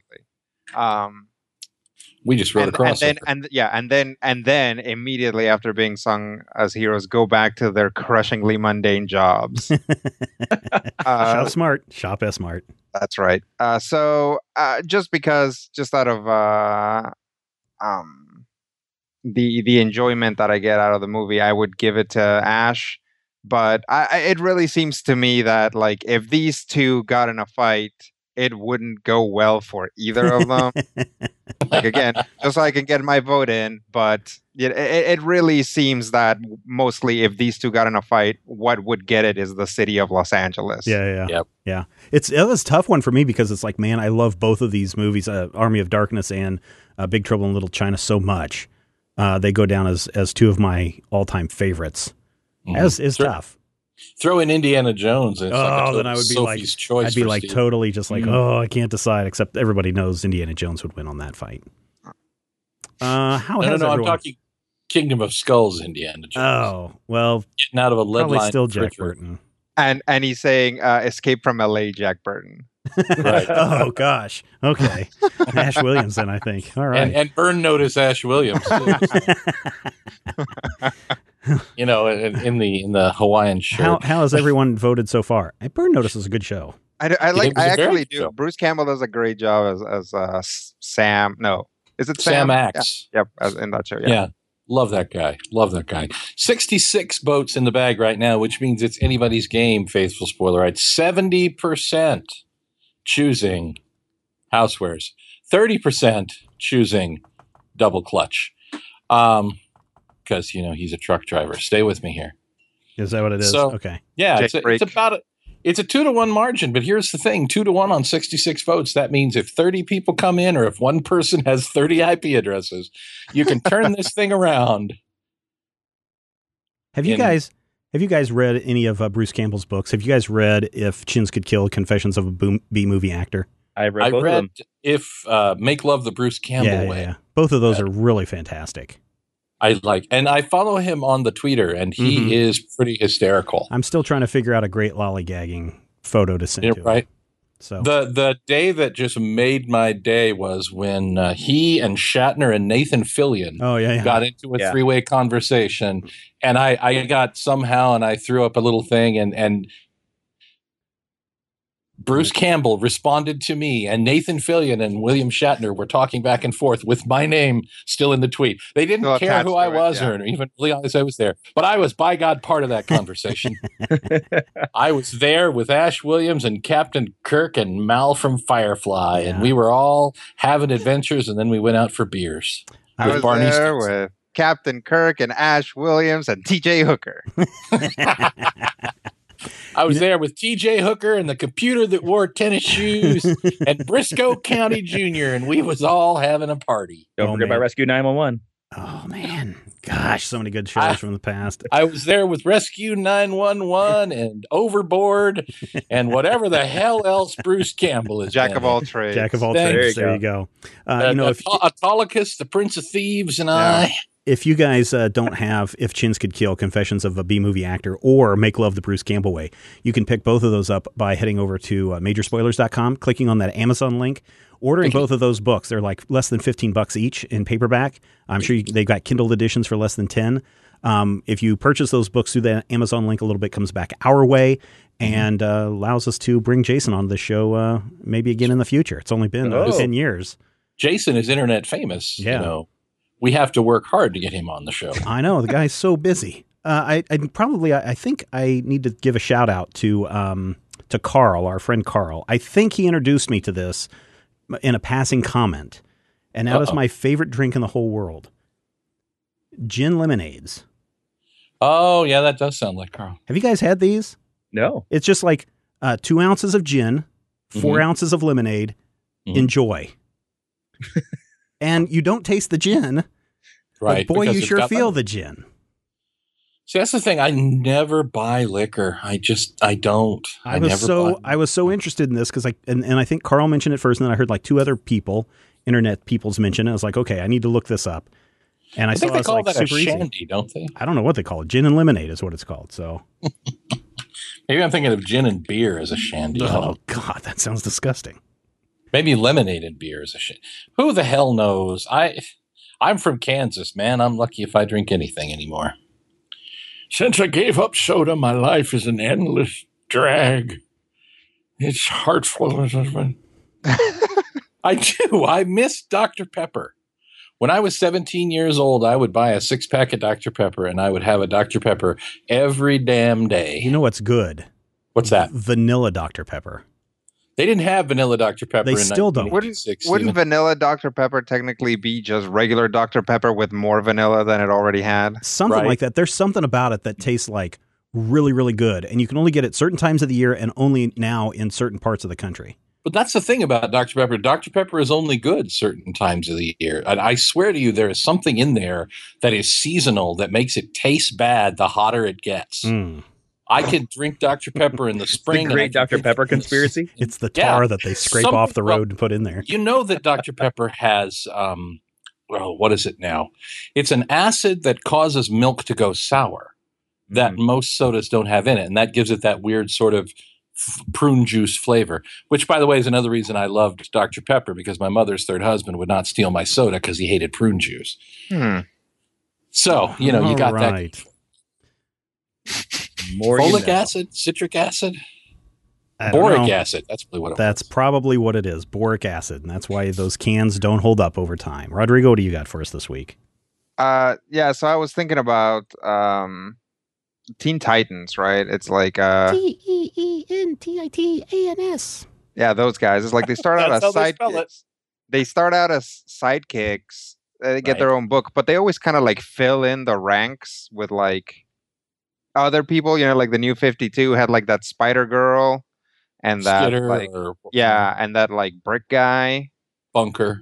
We just wrote across it. And then immediately after being sung as heroes, go back to their crushingly mundane jobs. Shop smart, shop as smart. That's right. So just out of the enjoyment that I get out of the movie, I would give it to Ash. But it really seems to me that like if these two got in a fight, it wouldn't go well for either of them. Like again, just so I can get my vote in. But it really seems that mostly if these two got in a fight, what would get it is the city of Los Angeles. Yeah. It was a tough one for me because it's like, man, I love both of these movies, Army of Darkness and Big Trouble in Little China, so much. They go down as two of my all-time favorites. As is tough. Throw in Indiana Jones. And then I would be Sophie's choice. I'd be like Steve. Totally just like, I can't decide. Except everybody knows Indiana Jones would win on that fight. I'm talking Kingdom of Skulls, Indiana Jones. Oh well, getting out of a lead probably line. Still Jack Burton. And he's saying Escape from L.A. Jack Burton. Right. Oh gosh. Okay. Ash Williams then, I think. All right. And Burn notice Ash Williams. In the Hawaiian shirt. How has everyone voted so far? Burn Notice is a good show. I actually do. Show. Bruce Campbell does a great job as Sam. No, is it Sam? Sam Axe. Yeah. Yep, in that show. Yeah. Love that guy. 66 votes in the bag right now, which means it's anybody's game, faithful spoiler. Right, 70% choosing Housewares, 30% choosing Double Clutch. Because he's a truck driver. Stay with me here. Is that what it is? So, okay. Yeah, it's about it's a 2-1 margin. But here's the thing: 2-1 on 66 votes. That means if 30 people come in, or if one person has 30 IP addresses, you can turn this thing around. Have you guys read any of Bruce Campbell's books? Have you guys read If Chins Could Kill: Confessions of a B-Movie Actor? I read both of them. If Make Love the Bruce Campbell Way. Yeah. Both of those are really fantastic. And I follow him on the Twitter, and he is pretty hysterical. I'm still trying to figure out a great lollygagging photo to send to him. So the day that just made my day was when he and Shatner and Nathan Fillion got into a three-way conversation, and I got somehow, and I threw up a little thing, and Bruce Campbell responded to me, and Nathan Fillion and William Shatner were talking back and forth with my name still in the tweet. They didn't care who I was or even realize I was there. But I was, by God, part of that conversation. I was there with Ash Williams and Captain Kirk and Mal from Firefly, and we were all having adventures, and then we went out for beers. I was Barney there with Captain Kirk and Ash Williams and T.J. Hooker. I was there with T.J. Hooker and the computer that wore tennis shoes and Briscoe County Jr., and we was all having a party. Don't forget about Rescue 911. Oh, man. Gosh, so many good shows from the past. I was there with Rescue 911 and Overboard and whatever the hell else Bruce Campbell is. Jack of all trades. Jack of all trades. There you go. Autolycus, the Prince of Thieves, and I. If you guys don't have If Chins Could Kill: Confessions of a B-Movie Actor or Make Love the Bruce Campbell Way, you can pick both of those up by heading over to majorspoilers.com, clicking on that Amazon link, ordering both of those books. They're like less than $15 each in paperback. I'm sure they've got Kindle editions for less than $10. If you purchase those books through the Amazon link, a little bit comes back our way and allows us to bring Jason on the show maybe again in the future. It's only been 10 years. Jason is internet famous, we have to work hard to get him on the show. I know, the guy's so busy. I think I need to give a shout out to Carl, our friend Carl. I think he introduced me to this in a passing comment, and that is my favorite drink in the whole world. Gin lemonades. Oh, yeah, that does sound like Carl. Have you guys had these? No. It's just like 2 ounces of gin, 4 ounces of lemonade. Enjoy. And you don't taste the gin, right? But boy, you sure feel the gin. See, that's the thing. I never buy liquor. I don't. I was so interested in this because I think Carl mentioned it first, and then I heard like 2 other internet people's mention it. I was like, okay, I need to look this up. And I think they call that a shandy, easy. Don't they? I don't know what they call it. Gin and lemonade is what it's called. So maybe I'm thinking of gin and beer as a shandy. Oh God, that sounds disgusting. Maybe lemonade and beer is a shandy. Who the hell knows? I'm from Kansas, man. I'm lucky if I drink anything anymore. Since I gave up soda, my life is an endless drag. It's heartful. I do. I miss Dr. Pepper. When I was 17 years old, I would buy a 6-pack of Dr. Pepper, and I would have a Dr. Pepper every damn day. You know what's good? What's that? Vanilla Dr. Pepper. They didn't have vanilla Dr. Pepper. They still don't. Wouldn't vanilla Dr. Pepper technically be just regular Dr. Pepper with more vanilla than it already had? Something like that. There's something about it that tastes like really, really good, and you can only get it certain times of the year and only now in certain parts of the country. But that's the thing about Dr. Pepper. Dr. Pepper is only good certain times of the year. And I swear to you, there is something in there that is seasonal that makes it taste bad the hotter it gets. I could drink Dr. Pepper in the spring. The great Dr. Pepper conspiracy? It's the tar that they scrape off the road and put in there. You know that Dr. Pepper has, what is it now? It's an acid that causes milk to go sour that most sodas don't have in it. And that gives it that weird sort of prune juice flavor, which, by the way, is another reason I loved Dr. Pepper, because my mother's third husband would not steal my soda because he hated prune juice. So, you got that. Folic acid, citric acid, boric acid. That's probably what it was. That's probably what it is, boric acid. And that's why those cans don't hold up over time. Rodrigo, what do you got for us this week? Yeah, so I was thinking about Teen Titans, right? It's like TEENTITANS. Yeah, those guys. It's like they start out as sidekicks. They start out as sidekicks. They get their own book, but they always kind of like fill in the ranks with like other people. Like the New 52 had like that Spider Girl and that and that like brick guy. Bunker.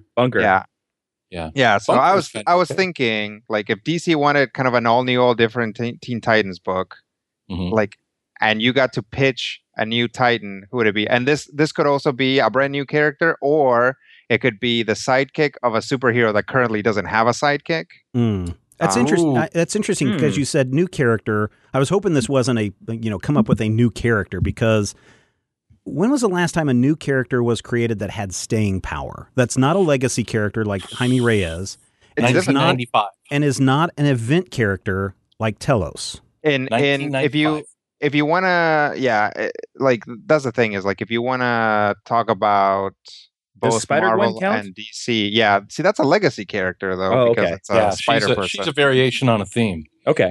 Yeah. So I was thinking, like, if DC wanted kind of an all new, all different Teen Titans book, like, and you got to pitch a new Titan, who would it be? And this could also be a brand new character, or it could be the sidekick of a superhero that currently doesn't have a sidekick. That's interesting. That's interesting because you said new character. I was hoping this wasn't come up with a new character, because when was the last time a new character was created that had staying power? That's not a legacy character like Jaime Reyes. It's is not 95. And is not an event character like Telos. And if you want to, like, that's the thing is, like, if you want to talk about both Marvel and DC, see, that's a legacy character though, because it's a spider person. She's a variation on a theme. Okay.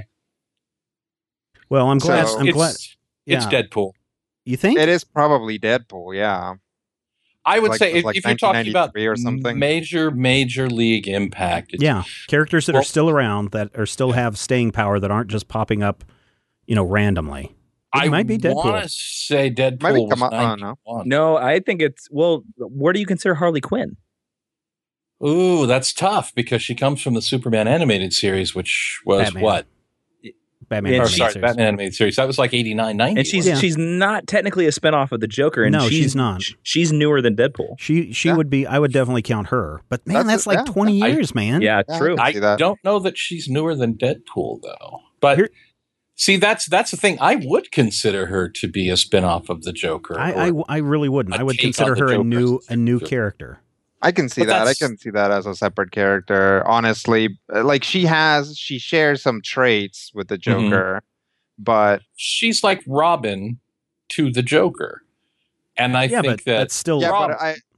Well, I'm glad. It's Deadpool. You think? It is probably Deadpool, yeah. I would say if you're talking about or something. major league impact. Characters that are still around, that are still have staying power, that aren't just popping up, randomly. It might be Deadpool. I want to say Deadpool Might be was 91. No, I think it's, where do you consider Harley Quinn? Ooh, that's tough, because she comes from the Superman animated series, which was Batman. What? Batman animated series. That was like 89, 90. And she's not technically a spinoff of the Joker. And no, she's not. She's newer than Deadpool. She would be. I would definitely count her. But man, that's like 20 years, man. Yeah, true. I don't know that she's newer than Deadpool, though. But see, that's the thing. I would consider her to be a spinoff of the Joker. I really wouldn't. I would consider her a new character. I can see that. I can see that as a separate character. Honestly, like she shares some traits with the Joker, but she's like Robin to the Joker, and I think that's still. Yeah,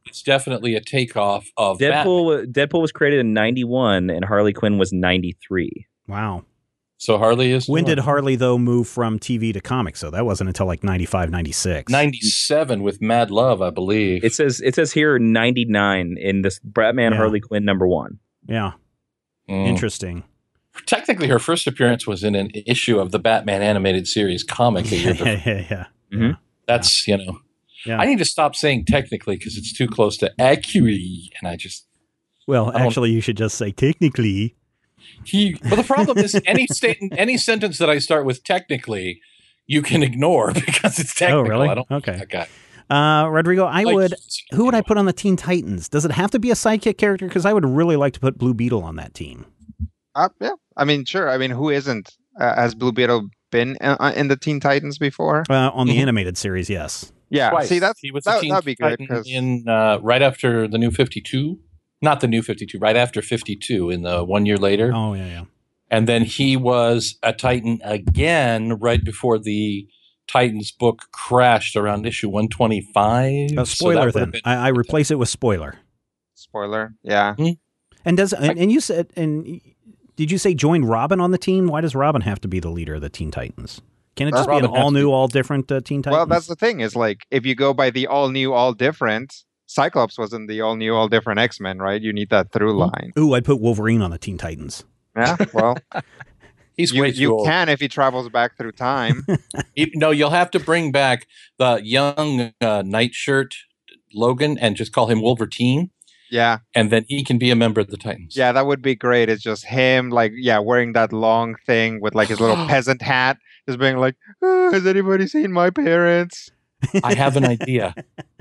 it's definitely a takeoff of Deadpool was created in 91 and Harley Quinn was 93. Wow. So Harley is... When did Harley, though, move from TV to comics? So that wasn't until like 95, 96. 97 with Mad Love, I believe. It says here 99 in this Batman Harley Quinn #1. Yeah. Interesting. Technically, her first appearance was in an issue of the Batman animated series comic a year before. Yeah. That's, I need to stop saying technically because it's too close to accurately, and I just... Well, actually, you should just say technically. But the problem is any sentence that I start with technically, you can ignore because it's technical. Oh, really? I don't okay. That guy. Rodrigo, who would I put on the Teen Titans? Does it have to be a sidekick character? Because I would really like to put Blue Beetle on that team. Yeah. I mean, sure. I mean, who isn't? Has Blue Beetle been in the Teen Titans before? On the animated series, yes. Yeah. Twice. See, he was that'd be good in right after the New 52. Not the New 52, right after 52 in the 1 year later. Oh, yeah. And then he was a Titan again right before the Titans book crashed around issue 125. Spoiler then. I replace it with spoiler. Spoiler, yeah. And you said, did you say join Robin on the team? Why does Robin have to be the leader of the Teen Titans? Can it just be an all new, all different Teen Titans? Well, that's the thing is like if you go by the all new, all different, Cyclops wasn't the all new, all different X-Men, right? You need that through line. Ooh, I'd put Wolverine on the Teen Titans. Yeah, well, he's way too old. You can if he travels back through time. No, you'll have to bring back the young nightshirt Logan and just call him Wolverine. Yeah. And then he can be a member of the Titans. Yeah, that would be great. It's just him, wearing that long thing with his little peasant hat, just being like, has anybody seen my parents? I have an idea.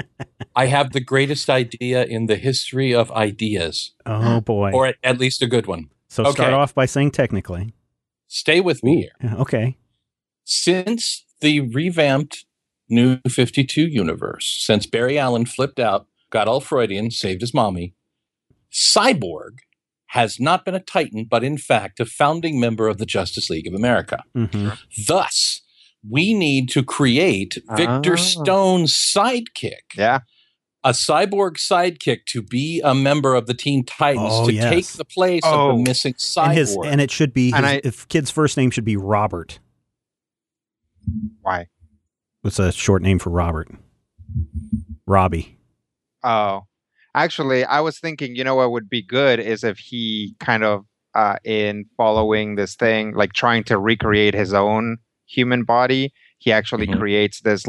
I have the greatest idea in the history of ideas. Oh, boy. Or at least a good one. So start off by saying technically. Stay with me here. Okay. Since the revamped New 52 universe, since Barry Allen flipped out, got all Freudian, saved his mommy, Cyborg has not been a Titan, but in fact a founding member of the Justice League of America. Mm-hmm. Thus, we need to create Victor Stone's sidekick. Yeah. A cyborg sidekick to be a member of the Teen Titans take the place of the missing cyborg. And it should be, if kid's first name should be Robert. Why? What's a short name for Robert? Robbie. Oh. Actually, I was thinking, what would be good is if he kind of, in following this thing, trying to recreate his own human body, he actually creates this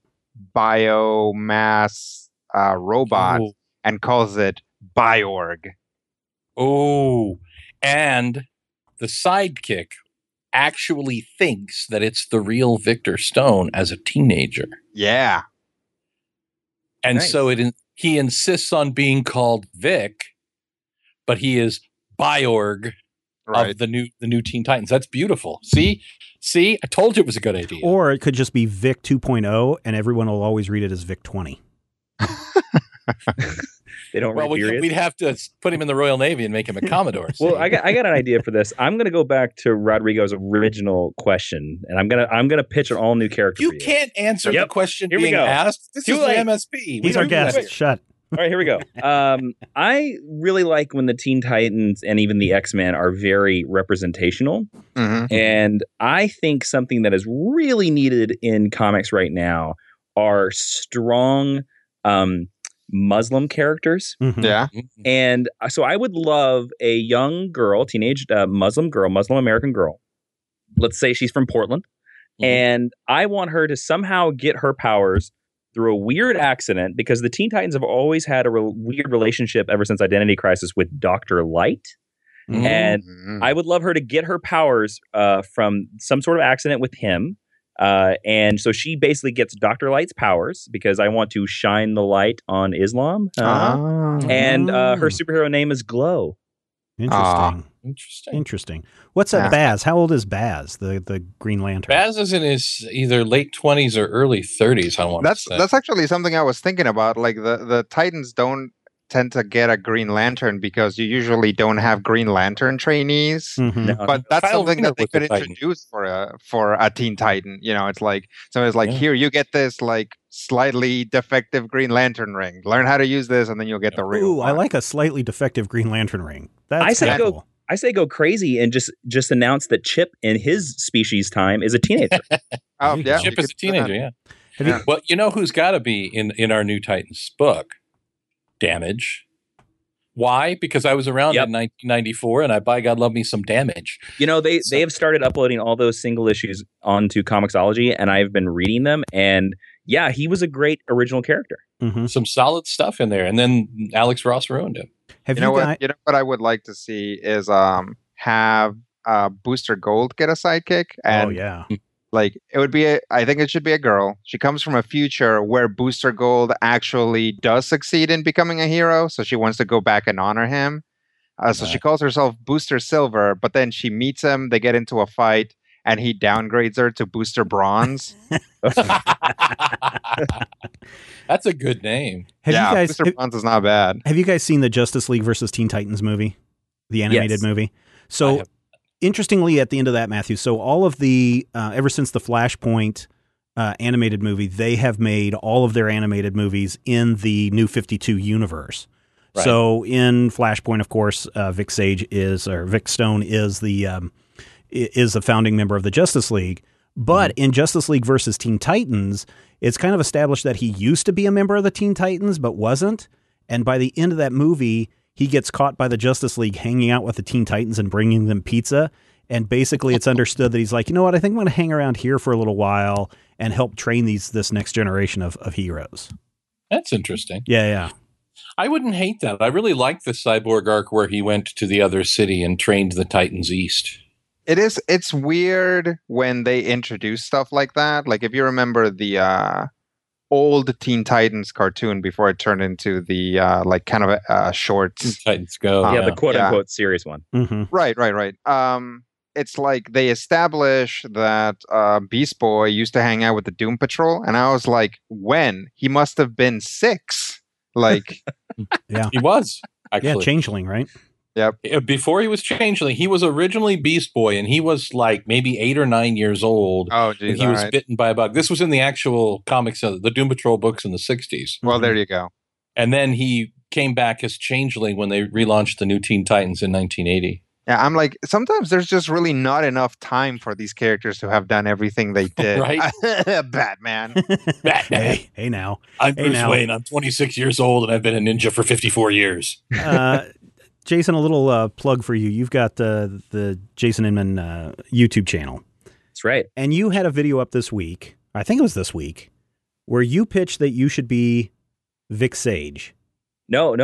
biomass robot and calls it Biorg. Oh, and the sidekick actually thinks that it's the real Victor Stone as a teenager. Yeah. And so he insists on being called Vic, but he is Biorg of the new Teen Titans. That's beautiful. See, I told you it was a good idea. Or it could just be Vic 2.0, and everyone will always read it as Vic 20. They don't. Well, we'd have to put him in the Royal Navy and make him a Commodore. Well, I got an idea for this. I'm going to go back to Rodrigo's original question, and I'm gonna pitch an all new character. You can't answer the question being asked. This is the MSP. He's our guest. Shut. All right, here we go. I really like when the Teen Titans and even the X-Men are very representational. Mm-hmm. And I think something that is really needed in comics right now are strong Muslim characters. Mm-hmm. Yeah. And so I would love a young girl, teenage Muslim American girl. Let's say she's from Portland. Mm-hmm. And I want her to somehow get her powers through a weird accident, because the Teen Titans have always had a weird relationship ever since Identity Crisis with Dr. Light. Mm-hmm. And I would love her to get her powers from some sort of accident with him. And so she basically gets Dr. Light's powers because I want to shine the light on Islam. And her superhero name is Glow. Interesting. What's that Baz? How old is Baz, the Green Lantern? Baz is in his either late 20s or early 30s, I want to say. That's actually something I was thinking about. Like the Titans don't tend to get a Green Lantern because you usually don't have Green Lantern trainees. Mm-hmm. No, But that's Kyle something Rayner that they was the could Titan. introduce for a Teen Titan. You know, it's like somebody's like, Yeah. here, you get this like slightly defective Green Lantern ring. Learn how to use this, and then you'll get the real Ooh, one. I like a slightly defective Green Lantern ring. That's I say kinda go. cool. I say go crazy and just announce that Chip in his species time is a teenager. Oh, There you yeah, go. Chip you is a could do that. teenager, yeah. Have you, Well, you know who's got to be in our New Titans book? Damage. Why? Because I was around Yep. in 1994, and I, by God, love me some Damage. You know, they have started uploading all those single issues onto Comixology, and I've been reading them. And yeah, he was a great original character. mhm. Some solid stuff in there, and then Alex Ross ruined him. Have You know guys? what? You know what I would like to see is have Booster Gold get a sidekick, and Oh yeah. like it would be I think it should be a girl. She comes from a future where Booster Gold actually does succeed in becoming a hero, so she wants to go back and honor him. So she calls herself Booster Silver, but then she meets him, they get into a fight, and he downgrades her to Booster Bronze. That's a good name. Have yeah, you guys? Booster Bronze is not bad. Have you guys seen the Justice League versus Teen Titans movie, the animated Yes. movie? I So, have- interestingly, at the end of that, Matthew, so all of the ever since the Flashpoint animated movie, they have made all of their animated movies in the New 52 universe. Right. So, in Flashpoint, of course, Vic Stone is the founding member of the Justice League. But in Justice League versus Teen Titans, it's kind of established that he used to be a member of the Teen Titans, but wasn't. And by the end of that movie, he gets caught by the Justice League hanging out with the Teen Titans and bringing them pizza. And basically, it's understood that he's like, you know what? I think I'm going to hang around here for a little while and help train this next generation of heroes. That's interesting. Yeah, yeah. I wouldn't hate that. I really liked the Cyborg arc where he went to the other city and trained the Titans East. It's weird when they introduce stuff like that. Like if you remember the old Teen Titans cartoon before it turned into the like kind of shorts. Titans Go. Yeah, the quote unquote serious one. Mm-hmm. Right. It's like they establish that Beast Boy used to hang out with the Doom Patrol, and I was like, when? He must have been 6. Like, Yeah. He was, actually. Yeah, Changeling, right? yep. Before he was Changeling, he was originally Beast Boy, and he was like maybe 8 or 9 years old. Oh, when geez. he was All right. bitten by a bug. This was in the actual comics, the Doom Patrol books in the 60s. Well, there you go. And then he came back as Changeling when they relaunched the new Teen Titans in 1980. Yeah, I'm like, sometimes there's just really not enough time for these characters to have done everything they did. Right? Batman. Batman. Hey now. I'm Hey, Bruce now. Wayne. I'm 26 years old, and I've been a ninja for 54 years. Jason, a little plug for you. You've got the Jason Inman YouTube channel. That's right. And you had a video up this week, I think it was this week, where you pitched that you should be Vic Sage. No.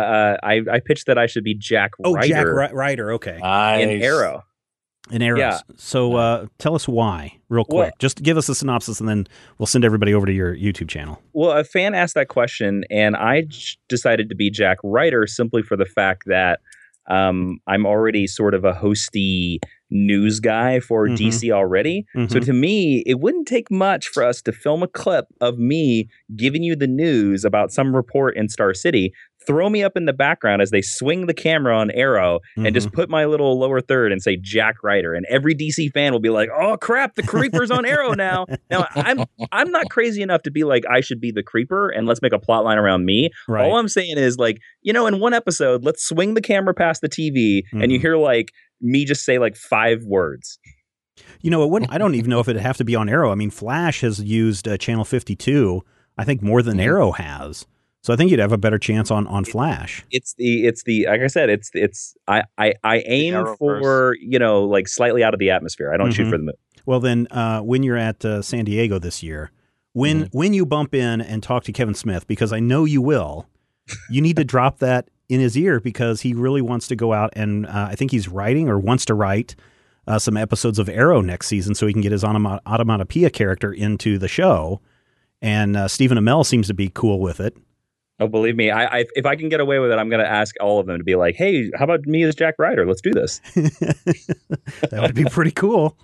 I pitched that I should be Jack Ryder. Oh, Jack Ryder. Okay. In Arrow. In Arrows. Yeah. So tell us why, real quick. Well- Just give us a synopsis, and then we'll send everybody over to your YouTube channel. Well, a fan asked that question, and I decided to be Jack Ryder simply for the fact that I'm already sort of a hosty news guy for Mhm. DC already. So Mhm. to me, it wouldn't take much for us to film a clip of me giving you the news about some report in Star City. Throw me up in the background as they swing the camera on Arrow and just put my little lower third and say Jack Ryder. And every DC fan will be like, oh crap, the Creeper's on Arrow now. Now I'm not crazy enough to be like, I should be the Creeper and let's make a plot line around me. Right. All I'm saying is like, in one episode, let's swing the camera past the TV and you hear like me just say like 5 words. You know, it wouldn't. I don't even know if it'd have to be on Arrow. I mean, Flash has used Channel 52, I think, more than Arrow has. So I think you'd have a better chance on Flash. It's the like I said, I aim Arrowverse. for like slightly out of the atmosphere. I don't shoot for the moon. Well, then when you're at San Diego this year, when you bump in and talk to Kevin Smith, because I know you will, you need to drop that in his ear because he really wants to go out and I think he's writing or wants to write some episodes of Arrow next season so he can get his Automatopoeia character into the show. And Stephen Amell seems to be cool with it. Oh, believe me, I if I can get away with it, I'm going to ask all of them to be like, hey, how about me as Jack Ryder? Let's do this. That would be pretty cool.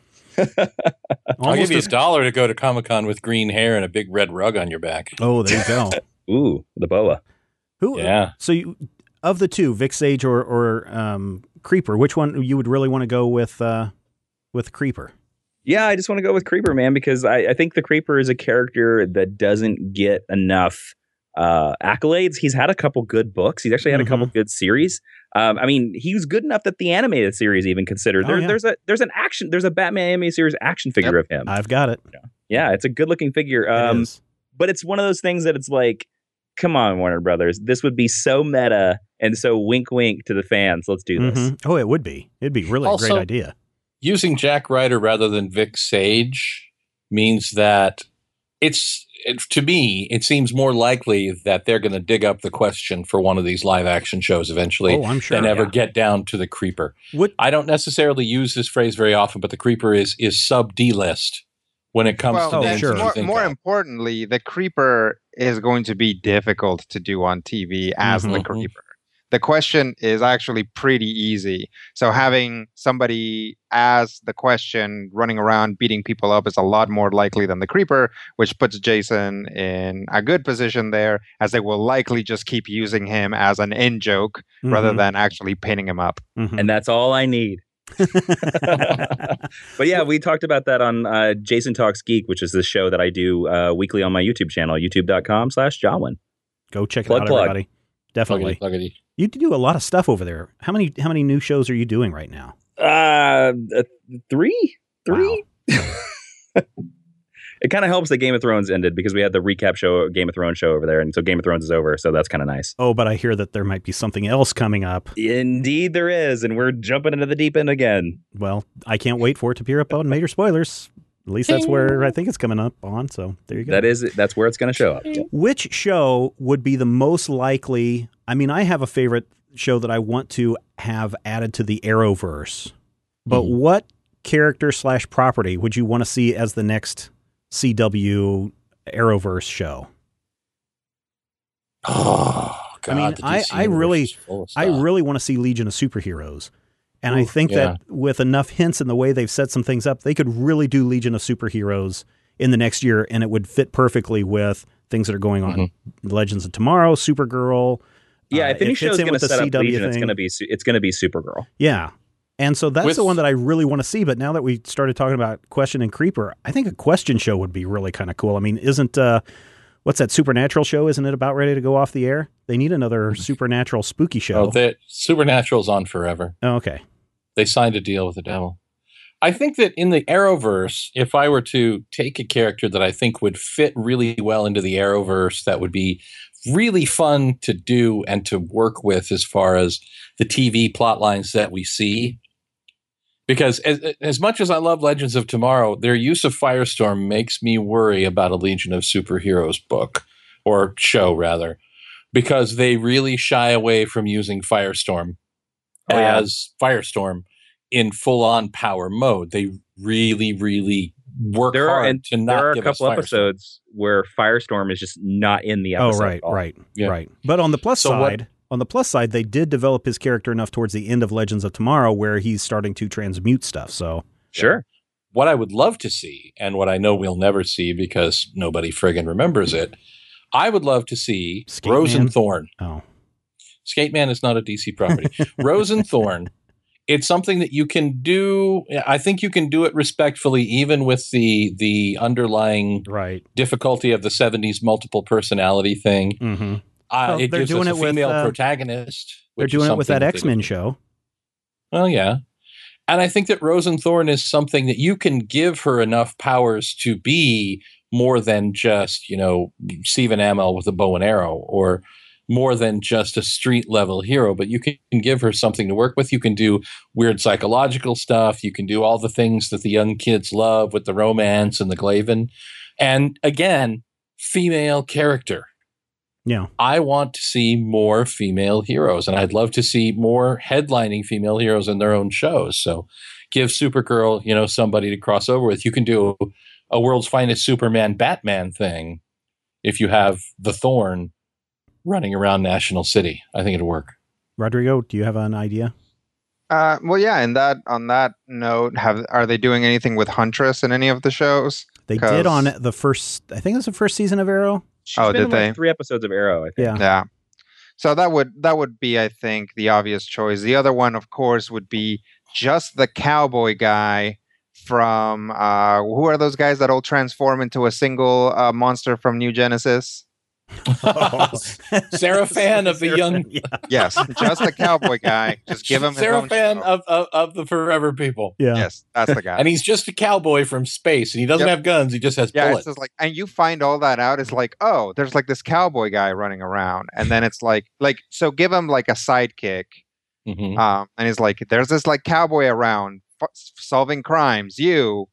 I'll give you $1 to go to Comic-Con with green hair and a big red rug on your back. Oh, there you go. Ooh, the boa. Who? Yeah. So of the two, Vic Sage or Creeper, which one you would really want to go with Creeper? Yeah, I just want to go with Creeper, man, because I think the Creeper is a character that doesn't get enough accolades. He's had a couple good books. He's actually had a couple good series. I mean, he was good enough that the animated series even considered. There's a Batman animated series action figure of him. I've got it. Yeah, it's a good looking figure. It is. But it's one of those things that it's like, come on, Warner Brothers. This would be so meta and so wink wink to the fans. Let's do this. Oh, it would be. It'd be really Also, a great idea. Using Jack Ryder rather than Vic Sage means that to me, it seems more likely that they're going to dig up the question for one of these live action shows eventually I'm sure, than ever get down to the Creeper. I don't necessarily use this phrase very often, but the Creeper is sub D-list when it comes to names. More importantly, the Creeper is going to be difficult to do on TV as the Creeper. The question is actually pretty easy. So having somebody as the question running around beating people up is a lot more likely than the Creeper, which puts Jason in a good position there, as they will likely just keep using him as an in-joke rather than actually pinning him up. And that's all I need. But yeah, we talked about that on Jason Talks Geek, which is the show that I do weekly on my YouTube channel, youtube.com/Jawin. Go check it out, everybody. Definitely. Pluggity. You do a lot of stuff over there. How many new shows are you doing right now? 3. Wow. It kind of helps that Game of Thrones ended because we had the recap show, Game of Thrones show over there, and so Game of Thrones is over, so that's kind of nice. Oh, but I hear that there might be something else coming up. Indeed there is, and we're jumping into the deep end again. Well, I can't wait for it to appear up on Major Spoilers. At least that's where I think it's coming up on, so there you go. That's where it's going to show up. Which show would be the most likely? I mean, I have a favorite show that I want to have added to the Arrowverse, but what character / property would you want to see as the next CW Arrowverse show? Oh God! I mean, I really want to see Legion of Superheroes, and I think that with enough hints in the way they've set some things up, they could really do Legion of Superheroes in the next year, and it would fit perfectly with things that are going on. Legends of Tomorrow, Supergirl. Yeah, if any show is going to set up Legion, it's going to be Supergirl. Yeah. And so that's the one that I really want to see. But now that we started talking about Question and Creeper, I think a Question show would be really kind of cool. I mean, isn't what's that Supernatural show? Isn't it about ready to go off the air? They need another Supernatural spooky show. Oh, Supernatural's on forever. Oh, okay. They signed a deal with the devil. I think that in the Arrowverse, if I were to take a character that I think would fit really well into the Arrowverse, that would be really fun to do and to work with as far as the TV plot lines that we see. Because as much as I love Legends of Tomorrow, their use of Firestorm makes me worry about a Legion of Superheroes book, or show rather, because they really shy away from using Firestorm as Firestorm in full-on power mode. They really, really work hard to not give us Firestorm. There are a couple episodes where Firestorm is just not in the episode. Oh, right. But on the plus side, they did develop his character enough towards the end of Legends of Tomorrow where he's starting to transmute stuff. So sure. What I would love to see, and what I know we'll never see because nobody friggin' remembers it, I would love to see Rose and Thorn. Oh. Skateman is not a DC property. Rose and Thorn. It's something that you can do. I think you can do it respectfully, even with the underlying difficulty of the 70s multiple personality thing. Mm-hmm. It gives us a female protagonist. They're doing it with that X-Men show. Well, yeah. And I think that Rose and Thorn is something that you can give her enough powers to be more than just, Stephen Amell with a bow and arrow, or more than just a street level hero, but you can give her something to work with. You can do weird psychological stuff. You can do all the things that the young kids love with the romance and the Glaven. And again, female character. Yeah. I want to see more female heroes, and I'd love to see more headlining female heroes in their own shows. So give Supergirl, somebody to cross over with. You can do a World's Finest Superman Batman thing if you have the Thorn running around National City. I think it'll work. Rodrigo, do you have an idea? Well, yeah. On that note, are they doing anything with Huntress in any of the shows? They did on the first. I think it was the first season of Arrow. She's been in 3 episodes of Arrow, I think. Yeah. So that would be, I think, the obvious choice. The other one, of course, would be just the cowboy guy from who are those guys that all transform into a single monster from New Genesis? Sarafan of the young. Yeah. Yes, just the cowboy guy. Just give him his own Sarafan show. of the Forever People. Yeah. Yes, that's the guy. And he's just a cowboy from space, and he doesn't have guns. He just has Yeah, bullets. it's just like, and you find all that out. It's like, oh, there's like this cowboy guy running around, and then it's like, so give him like a sidekick, and he's like, there's this like cowboy around solving crimes. You,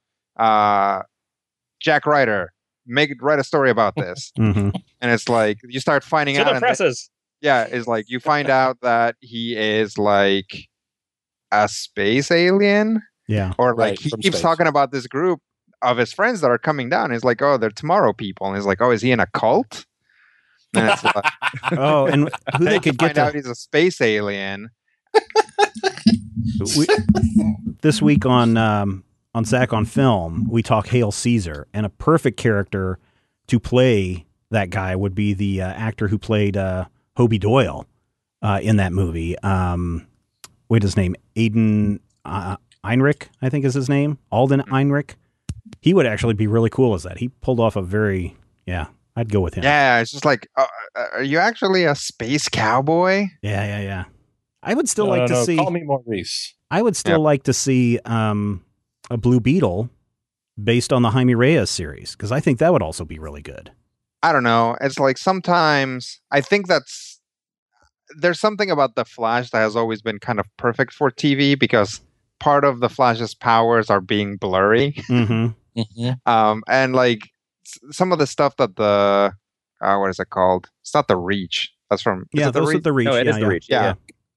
Jack Ryder, write a story about this, and it's like you start finding To out. the presses. It's like you find out that he is like a space alien. Yeah. Or like Right, he from keeps space. talking about this group of his friends that are coming down. He's like, oh, they're tomorrow people. And he's like, oh, is he in a cult? And it's like, Oh, and who they could get find out to he's a space alien. this week on Zach on Film, we talk Hail Caesar, and a perfect character to play that guy would be the actor who played Hobie Doyle in that movie. Wait, his name, Aiden Einrich, I think is his name. Alden Einrich. He would actually be really cool as that. He pulled off a very, I'd go with him. Yeah, it's just like, are you actually a space cowboy? Yeah. I would still like to see. Call me Maurice. I would still like to see a Blue Beetle based on the Jaime Reyes series, because I think that would also be really good. I don't know. It's like sometimes I think there's something about the Flash that has always been kind of perfect for TV because part of the Flash's powers are being blurry. And like some of the stuff that the what is it called? It's not the Reach. That's from those are the Reach. No, it is the Reach. Yeah.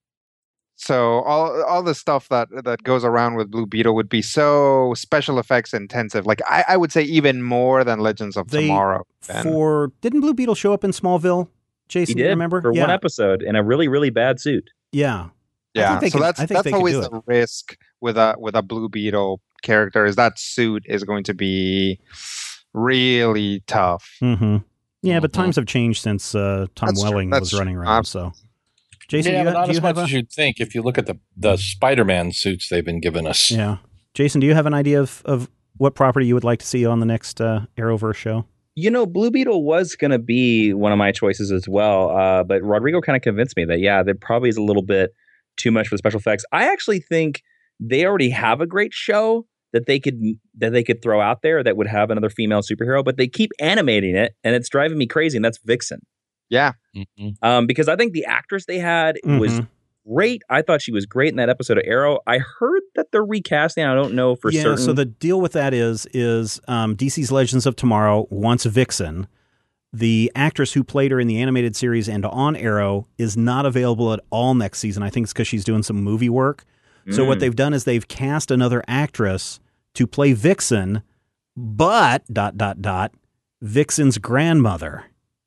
So all the stuff that goes around with Blue Beetle would be so special effects intensive. Like I would say even more than Legends of Tomorrow. Didn't Blue Beetle show up in Smallville? Jason, He did, remember? for one episode in a really, really bad suit. Yeah. Yeah. So that's they always could do the risk with a Blue Beetle character is that suit is going to be really tough. Yeah, but times have changed since Tom Welling was running around. So, Jason, but not do you as have much as you'd think if you look at the Spider-Man suits they've been giving us. Yeah. Jason, do you have an idea of what property you would like to see on the next Arrowverse show? You know, Blue Beetle was going to be one of my choices as well, but Rodrigo kind of convinced me that, there probably is a little bit too much for the special effects. I actually think they already have a great show that they could throw out there that would have another female superhero, but they keep animating it, and it's driving me crazy, and that's Vixen. Yeah. Because I think the actress they had was great. I thought she was great in that episode of Arrow. I heard that they're recasting. I don't know for certain. So the deal with that is DC's Legends of Tomorrow wants Vixen. The actress who played her in the animated series and on Arrow is not available at all next season. I think it's because she's doing some movie work. So what they've done is they've cast another actress to play Vixen, but ... Vixen's grandmother.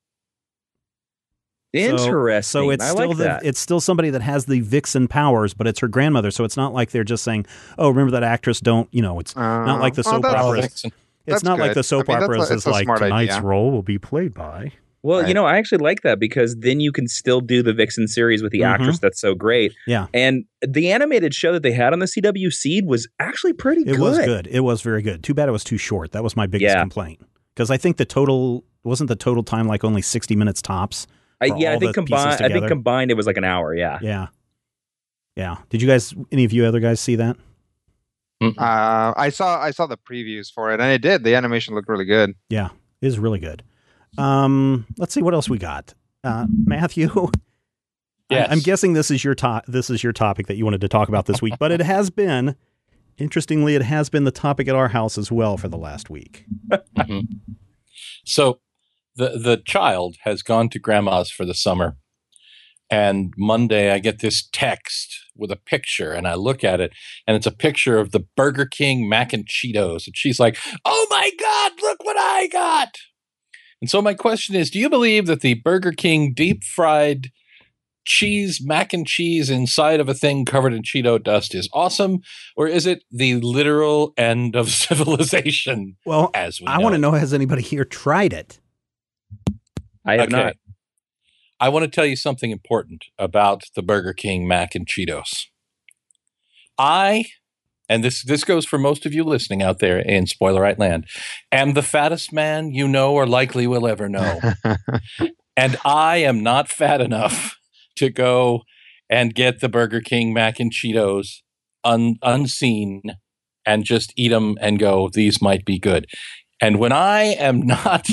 Interesting. So it's still it's still somebody that has the Vixen powers, but it's her grandmother. So it's not like they're just saying, "Oh, remember that actress?" It's not like the soap operas. It's not like the soap operas is like tonight's role will be played by. Well, I actually like that because then you can still do the Vixen series with the actress that's so great. Yeah. And the animated show that they had on the CW Seed was actually pretty good. It was good. It was very good. Too bad it was too short. That was my biggest complaint. Because I think wasn't the total time like only 60 minutes tops? I think combined it was like an hour. Yeah. Yeah. Did you guys, any of you other guys see that? I saw the previews for it, and it did. The animation looked really good. Yeah, it is really good. Let's see what else we got. Matthew, yes. I'm guessing this is your topic that you wanted to talk about this week, but it has been, interestingly, it has been the topic at our house as well for the last week. So the child has gone to grandma's for the summer, and Monday I get this text with a picture, and I look at it, and it's a picture of the Burger King mac and Cheetos, and she's like, "Oh my God, look what I got!" And so my question is, do you believe that the Burger King deep fried cheese mac and cheese inside of a thing covered in Cheeto dust is awesome, or is it the literal end of civilization? Well, as we I want to know, has anybody here tried it? I have not. I want to tell you something important about the Burger King mac and Cheetos. And this goes for most of you listening out there in Spoilerite land, am the fattest man you know or likely will ever know. And I am not fat enough to go and get the Burger King mac and Cheetos unseen and just eat them and go, these might be good. And when I am not,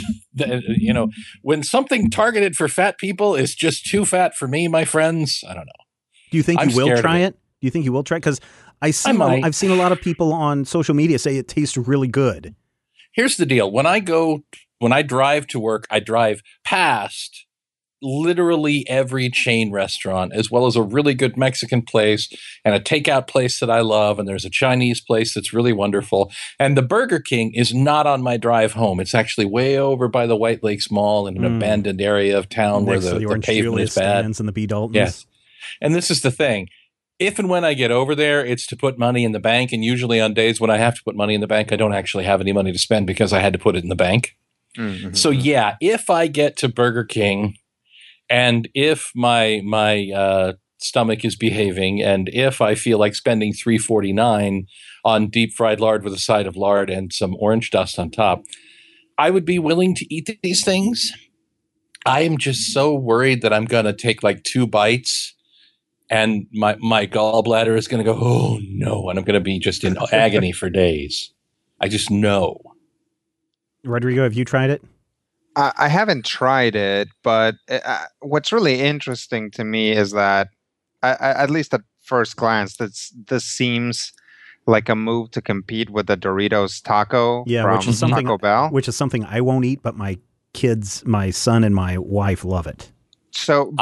when something targeted for fat people is just too fat for me, my friends, I don't know. Do you think you will try it? Do you think you will try it? Because I've seen a lot of people on social media say it tastes really good. Here's the deal. When I drive to work, I drive past literally every chain restaurant, as well as a really good Mexican place and a takeout place that I love. And there's a Chinese place that's really wonderful. And the Burger King is not on my drive home. It's actually way over by the White Lakes Mall in an abandoned area of town where the pavement is bad. And the B. Daltons. Yes. And this is the thing. If and when I get over there, it's to put money in the bank. And usually on days when I have to put money in the bank, I don't actually have any money to spend because I had to put it in the bank. Mm-hmm. So yeah, if I get to Burger King and if my stomach is behaving and if I feel like spending $3.49 on deep fried lard with a side of lard and some orange dust on top, I would be willing to eat these things. I am just so worried that I'm going to take like 2 bites and my gallbladder is going to go, oh no, and I'm going to be just in agony for days. I just know. Rodrigo, have you tried it? I haven't tried it, but what's really interesting to me is that, at least at first glance, this seems like a move to compete with the Doritos taco from Taco Bell. Which is something I won't eat, but my kids, my son and my wife love it. So,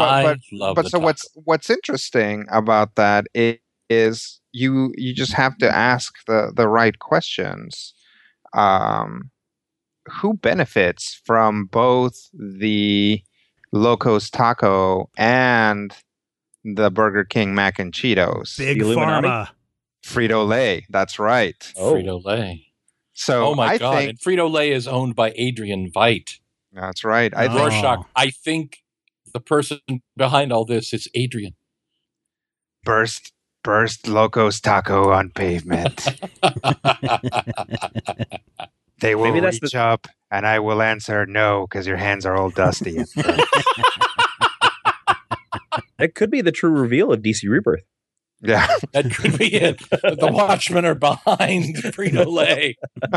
what's interesting about that is you just have to ask the right questions. Who benefits from both the Locos Taco and the Burger King Mac and Cheetos? Big Pharma. Frito-Lay. That's right. Oh. Frito-Lay. So oh my God. And Frito-Lay is owned by Adrian Veidt. That's right. Rorschach. I think the person behind all this is Adrian. Burst Locos Taco on pavement. They will reach up, and I will answer no, because your hands are all dusty. It could be the true reveal of DC Rebirth. Yeah. That could be it. The Watchmen are behind Frito-Lay.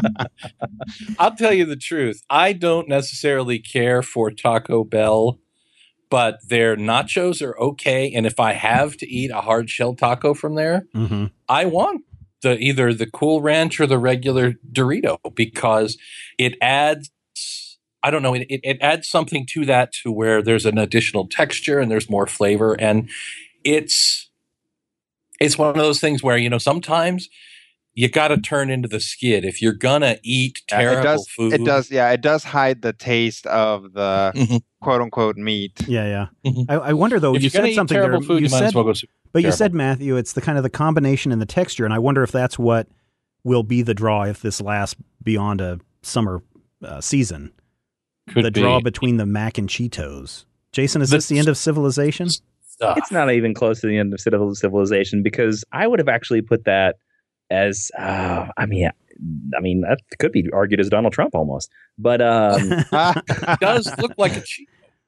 I'll tell you the truth. I don't necessarily care for Taco Bell, but their nachos are okay. And if I have to eat a hard shell taco from there, I want either the Cool Ranch or the regular Dorito, because it adds, I don't know, it adds something to that, to where there's an additional texture and there's more flavor. And it's one of those things where, sometimes you got to turn into the skid if you're gonna eat terrible food. It does hide the taste of the quote unquote meat. Yeah. I wonder though. If you said something terrible food, you might as well go. But you said, Matthew, it's the kind of the combination and the texture, and I wonder if that's what will be the draw if this lasts beyond a summer season. Could the draw between the mac and Cheetos. Jason, is this the end of civilization? It's not even close to the end of civilization, because I would have actually put that as, I mean, that could be argued as Donald Trump almost, but it does look like a Cheeto.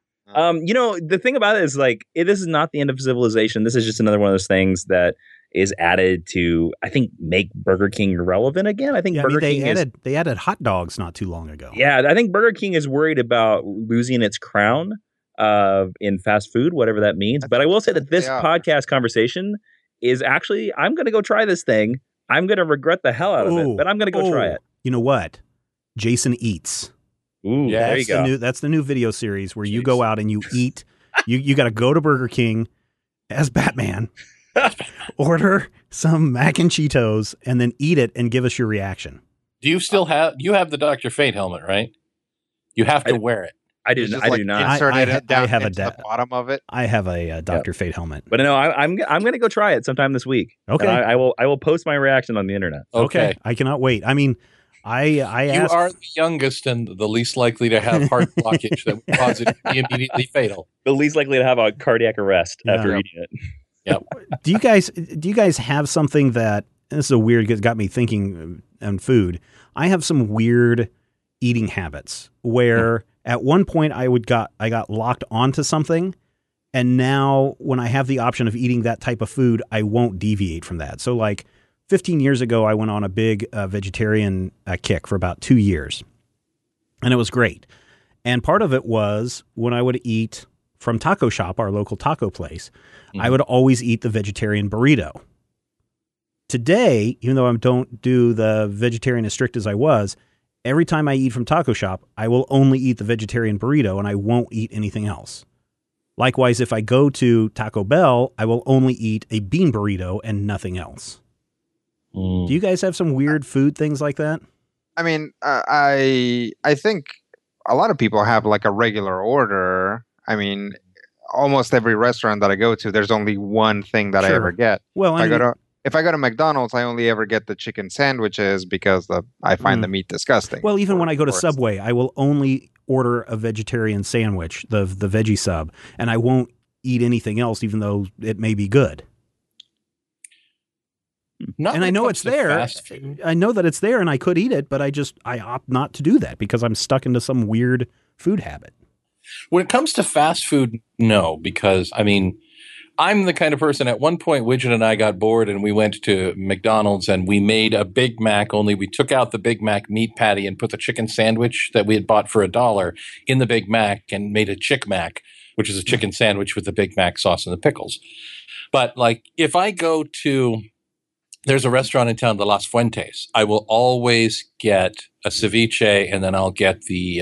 The thing about it is, like, this is not the end of civilization. This is just another one of those things that is added to, I think, make Burger King relevant again. I think they added hot dogs not too long ago. Yeah, I think Burger King is worried about losing its crown in fast food, whatever that means. But I will say that this podcast conversation is actually, I'm going to go try this thing. I'm going to regret the hell out of it, but I'm going to go try it. You know what? Jason Eats. Ooh, yeah, there you go. That's the new video series where you go out and you eat. You got to go to Burger King as Batman, order some mac and Cheetos, and then eat it and give us your reaction. Do you still have the Dr. Fate helmet, right? You have to wear it. I do not. Insert it down into the bottom of it. I have a Dr. Fate helmet. But no, I'm going to go try it sometime this week. Okay. And I will post my reaction on the internet. Okay. I cannot wait. I mean, I asked, you are the youngest and the least likely to have heart blockage that would cause it to be immediately fatal. The least likely to have a cardiac arrest after eating it. Yep. Do you guys have something that, and this is a weird, it got me thinking on food. I have some weird eating habits where at one point I got locked onto something, and now when I have the option of eating that type of food, I won't deviate from that. So like 15 years ago, I went on a big vegetarian kick for about 2 years, and it was great. And part of it was when I would eat from Taco Shop, our local taco place, I would always eat the vegetarian burrito. Today, even though I don't do the vegetarian as strict as I was, every time I eat from Taco Shop, I will only eat the vegetarian burrito and I won't eat anything else. Likewise, if I go to Taco Bell, I will only eat a bean burrito and nothing else. Do you guys have some weird food things like that? I mean, I think a lot of people have like a regular order. I mean, almost every restaurant that I go to, there's only one thing that I ever get. Well, if I go to McDonald's, I only ever get the chicken sandwiches because I find the meat disgusting. Well, even when I go to Subway, I will only order a vegetarian sandwich, the veggie sub, and I won't eat anything else, even though it may be good. And I know it's there. I know that it's there, and I could eat it, but I opt not to do that because I'm stuck into some weird food habit. When it comes to fast food, no, because I mean, I'm the kind of person. At one point, Widget and I got bored, and we went to McDonald's, and we made a Big Mac. Only we took out the Big Mac meat patty and put the chicken sandwich that we had bought for $1 in the Big Mac, and made a Chick Mac, which is a chicken sandwich with the Big Mac sauce and the pickles. But like, if I go to there's a restaurant in town, the Las Fuentes. I will always get a ceviche, and then I'll get the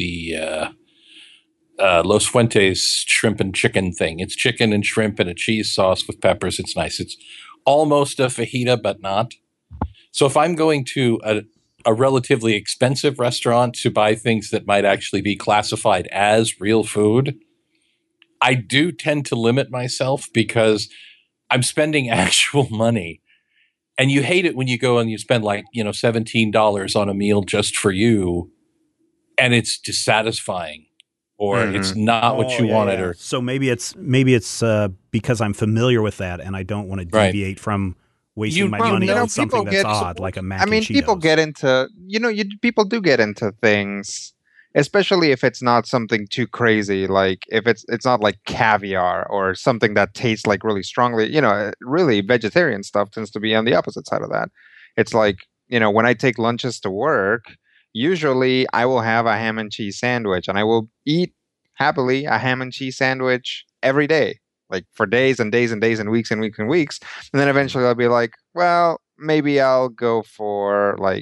Los Fuentes shrimp and chicken thing. It's chicken and shrimp and a cheese sauce with peppers. It's nice. It's almost a fajita, but not. So if I'm going to a relatively expensive restaurant to buy things that might actually be classified as real food, I do tend to limit myself because I'm spending actual money. And you hate it when you go and you spend like, $17 on a meal just for you, and it's dissatisfying, or it's not what you wanted. Or so maybe it's because I'm familiar with that, and I don't want to deviate from wasting my money on something that's odd, like a mac and Cheetos. People get into, people do get into things, especially if it's not something too crazy, like if it's not like caviar or something that tastes like really strongly, really vegetarian stuff tends to be on the opposite side of that. It's like, when I take lunches to work, usually I will have a ham and cheese sandwich, and I will eat happily a ham and cheese sandwich every day, like for days and days and days and weeks and weeks and weeks. And then eventually I'll be like, well, maybe I'll go for a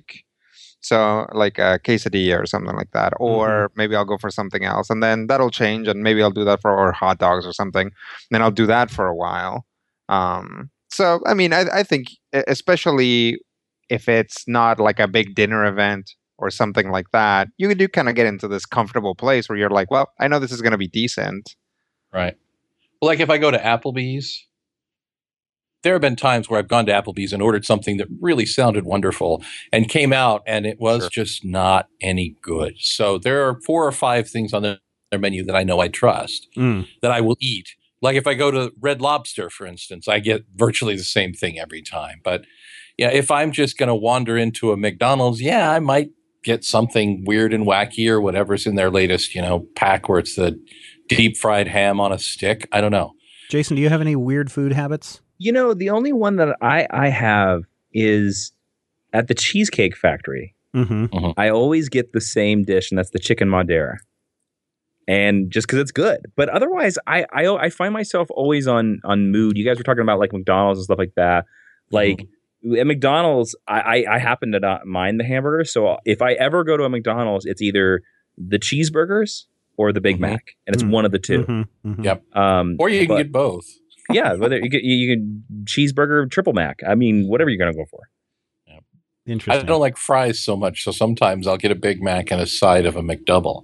quesadilla or something like that. Or maybe I'll go for something else. And then that'll change, and maybe I'll do that for hot dogs or something. Then I'll do that for a while. So, I mean, I think especially if it's not like a big dinner event or something like that, you do kind of get into this comfortable place where you're like, well, I know this is going to be decent. Right. Well, like if I go to Applebee's, there have been times where I've gone to Applebee's and ordered something that really sounded wonderful and came out and it was just not any good. So there are 4 or 5 things on their menu that I know I trust that I will eat. Like if I go to Red Lobster, for instance, I get virtually the same thing every time. But yeah, if I'm just going to wander into a McDonald's, I might get something weird and wacky or whatever's in their latest, pack where it's the deep fried ham on a stick. I don't know. Jason, do you have any weird food habits? The only one that I have is at the Cheesecake Factory. I always get the same dish, and that's the chicken Madeira. And just because it's good. But otherwise, I find myself always on mood. You guys were talking about like McDonald's and stuff like that. Like at McDonald's, I happen to not mind the hamburgers. So if I ever go to a McDonald's, it's either the cheeseburgers or the Big Mac, and it's one of the two. Yep. Or you can get both. Yeah, whether you can cheeseburger, triple Mac. I mean, whatever you're going to go for. Yep. Interesting. I don't like fries so much, so sometimes I'll get a Big Mac and a side of a McDouble.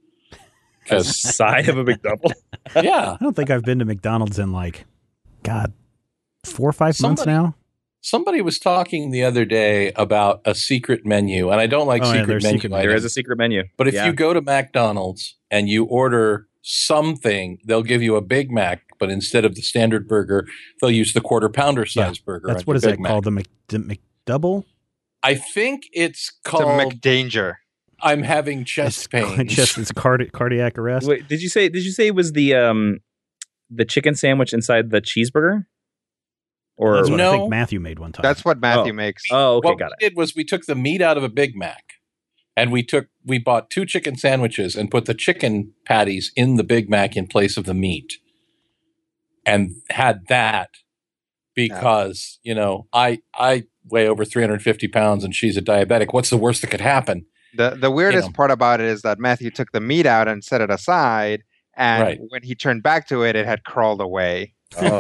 A side of a McDouble? Yeah. I don't think I've been to McDonald's in 4 or 5 months now. Somebody was talking the other day about a secret menu, and I don't like secret menu items. There is a secret menu. But if you go to McDonald's and you order something, they'll give you a Big Mac, but instead of the standard burger, they'll use the quarter pounder size burger. That's what is that called? The McDouble? I think it's called McDanger. I'm having chest pain. It's cardiac arrest. Wait, did you say it was the chicken sandwich inside the cheeseburger? Or that's what I think Matthew made one time. That's what Matthew makes. Oh, okay, what got it. What we did was we took the meat out of a Big Mac, and we bought 2 chicken sandwiches and put the chicken patties in the Big Mac in place of the meat, and had that because I weigh over 350 pounds and she's a diabetic. What's the worst that could happen? The weirdest part about it is that Matthew took the meat out and set it aside, and when he turned back to it, it had crawled away. Oh.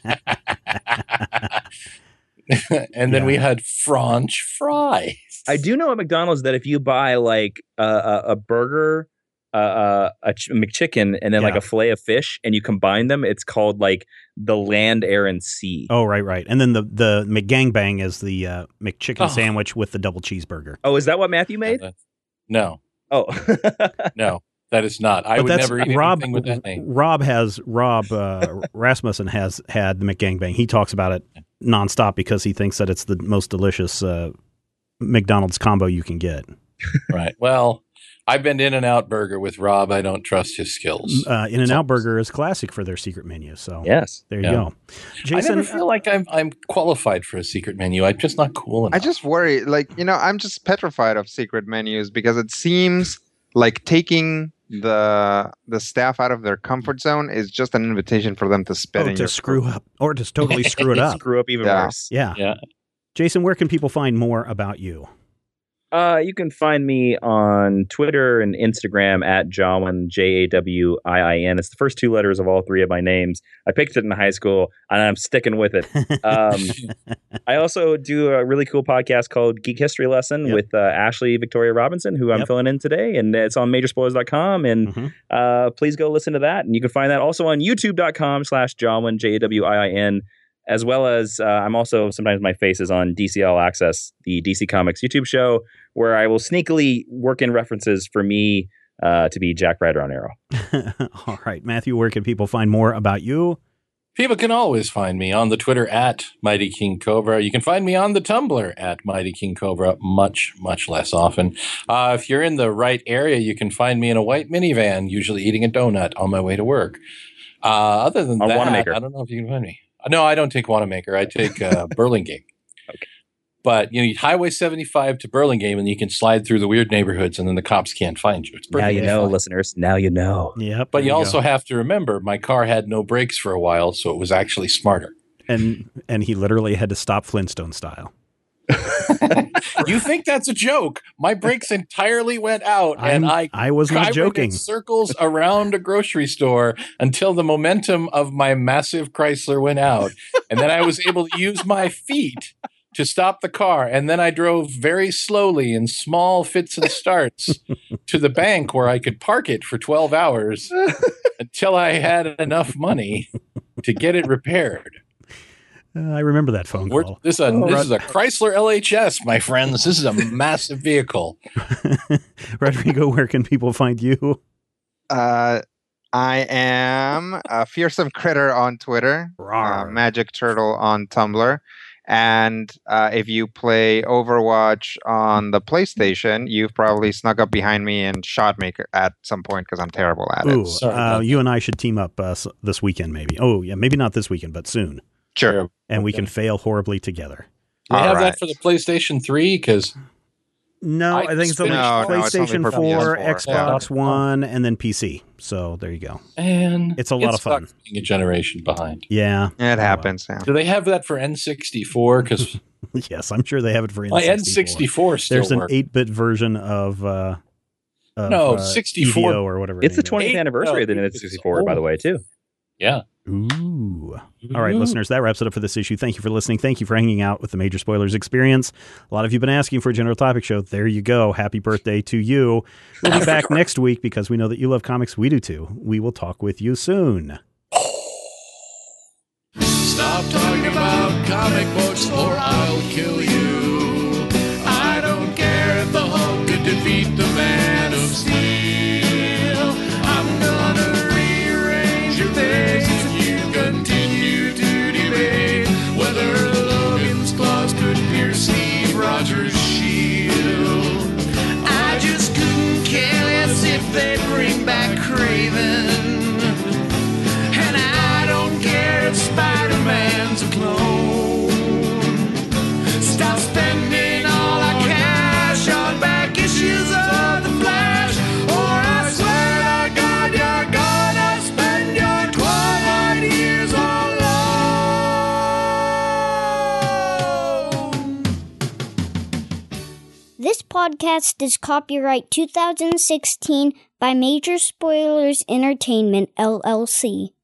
And then we had French fries. I do know at McDonald's that if you buy like a burger, a McChicken, and then like a fillet of fish, and you combine them, it's called like the land, air, and sea. Oh, right. And then the McGangbang is the McChicken sandwich with the double cheeseburger. Oh, is that what Matthew made? No. Oh. No. That is not. I would never eat anything with that name. Rob Rasmussen has had the McGangbang. He talks about it nonstop because he thinks that it's the most delicious McDonald's combo you can get. Right. Well, I've been In-N-Out Burger with Rob. I don't trust his skills. In-N-Out Burger is classic for their secret menu. So yes, there you go. Jason, I never feel like I'm qualified for a secret menu. I'm just not cool enough. I just worry, I'm just petrified of secret menus because it seems like taking the staff out of their comfort zone is just an invitation for them to spit in your screw food. up or to totally screw it up. Screw up even worse. Yeah. Jason, where can people find more about you? You can find me on Twitter and Instagram at Jawin, Jawin. It's the first 2 letters of all 3 of my names. I picked it in high school, and I'm sticking with it. I also do a really cool podcast called Geek History Lesson with Ashley Victoria Robinson, who I'm filling in today, and it's on Majorspoilers.com, and please go listen to that. And you can find that also on YouTube.com/Jawin, Jawin. As well as I'm also, sometimes my face is on DC All Access, the DC Comics YouTube show, where I will sneakily work in references for me to be Jack Ryder on Arrow. All right. Matthew, where can people find more about you? People can always find me on the Twitter at Mighty King Cobra. You can find me on the Tumblr at Mighty King Cobra much, much less often. If you're in the right area, you can find me in a white minivan, usually eating a donut on my way to work. Other than that, Wanamaker. I don't know if you can find me. No, I don't take Wanamaker. I take Burlingame. Okay. But Highway 75 to Burlingame, and you can slide through the weird neighborhoods, and then the cops can't find you. It's now you know, listeners. Now you know. Yep. But you also have to remember, my car had no brakes for a while, so it was actually smarter. And he literally had to stop Flintstone style. You think that's a joke? My brakes entirely went out, and I was not joking. In circles around a grocery store until the momentum of my massive Chrysler went out, and then I was able to use my feet to stop the car, and then I drove very slowly in small fits and starts to the bank where I could park it for 12 hours until I had enough money to get it repaired. I remember that phone call. This is a Chrysler LHS, my friends. This is a massive vehicle. Rodrigo, where can people find you? I am a Fearsome Critter on Twitter, Magic Turtle on Tumblr, and if you play Overwatch on the PlayStation, you've probably snuck up behind me and shot me at some point because I'm terrible at it. You and I should team up this weekend, maybe. Oh, yeah, maybe not this weekend, but soon. Sure. And we can fail horribly together. Do we have that for the PlayStation 3? Because no, I think it's only PlayStation 4, Xbox One, and then PC. So there you go. And it's a lot of fun. Being a generation behind. Yeah. It happens. Yeah. Do they have that for N64? Because yes, I'm sure they have it for N64. My N64 still There's an works. 8-bit version of 64 EVO or whatever. It's the 20th anniversary of the N64, by the way, too. Yeah. Ooh. All right, listeners, that wraps it up for this issue. Thank you for listening. Thank you for hanging out with the Major Spoilers Experience. A lot of you have been asking for a General Topic show. There you go. Happy birthday to you. We'll be back next week because we know that you love comics. We do too. We will talk with you soon. Stop talking about comic books or I'll kill you. I don't care if the Hulk could defeat the Man of Steel. I'm gonna rearrange your face if you continue to debate whether Logan's claws could pierce Steve Rogers' shield. I just couldn't care less if they bring back Kraven. And I don't care if Spider-Man's a clone. Stop spending all our cash on back issues of The Flash, or I swear to God you're gonna spend your 12 years alone. This podcast is copyright 2016 by Major Spoilers Entertainment, LLC.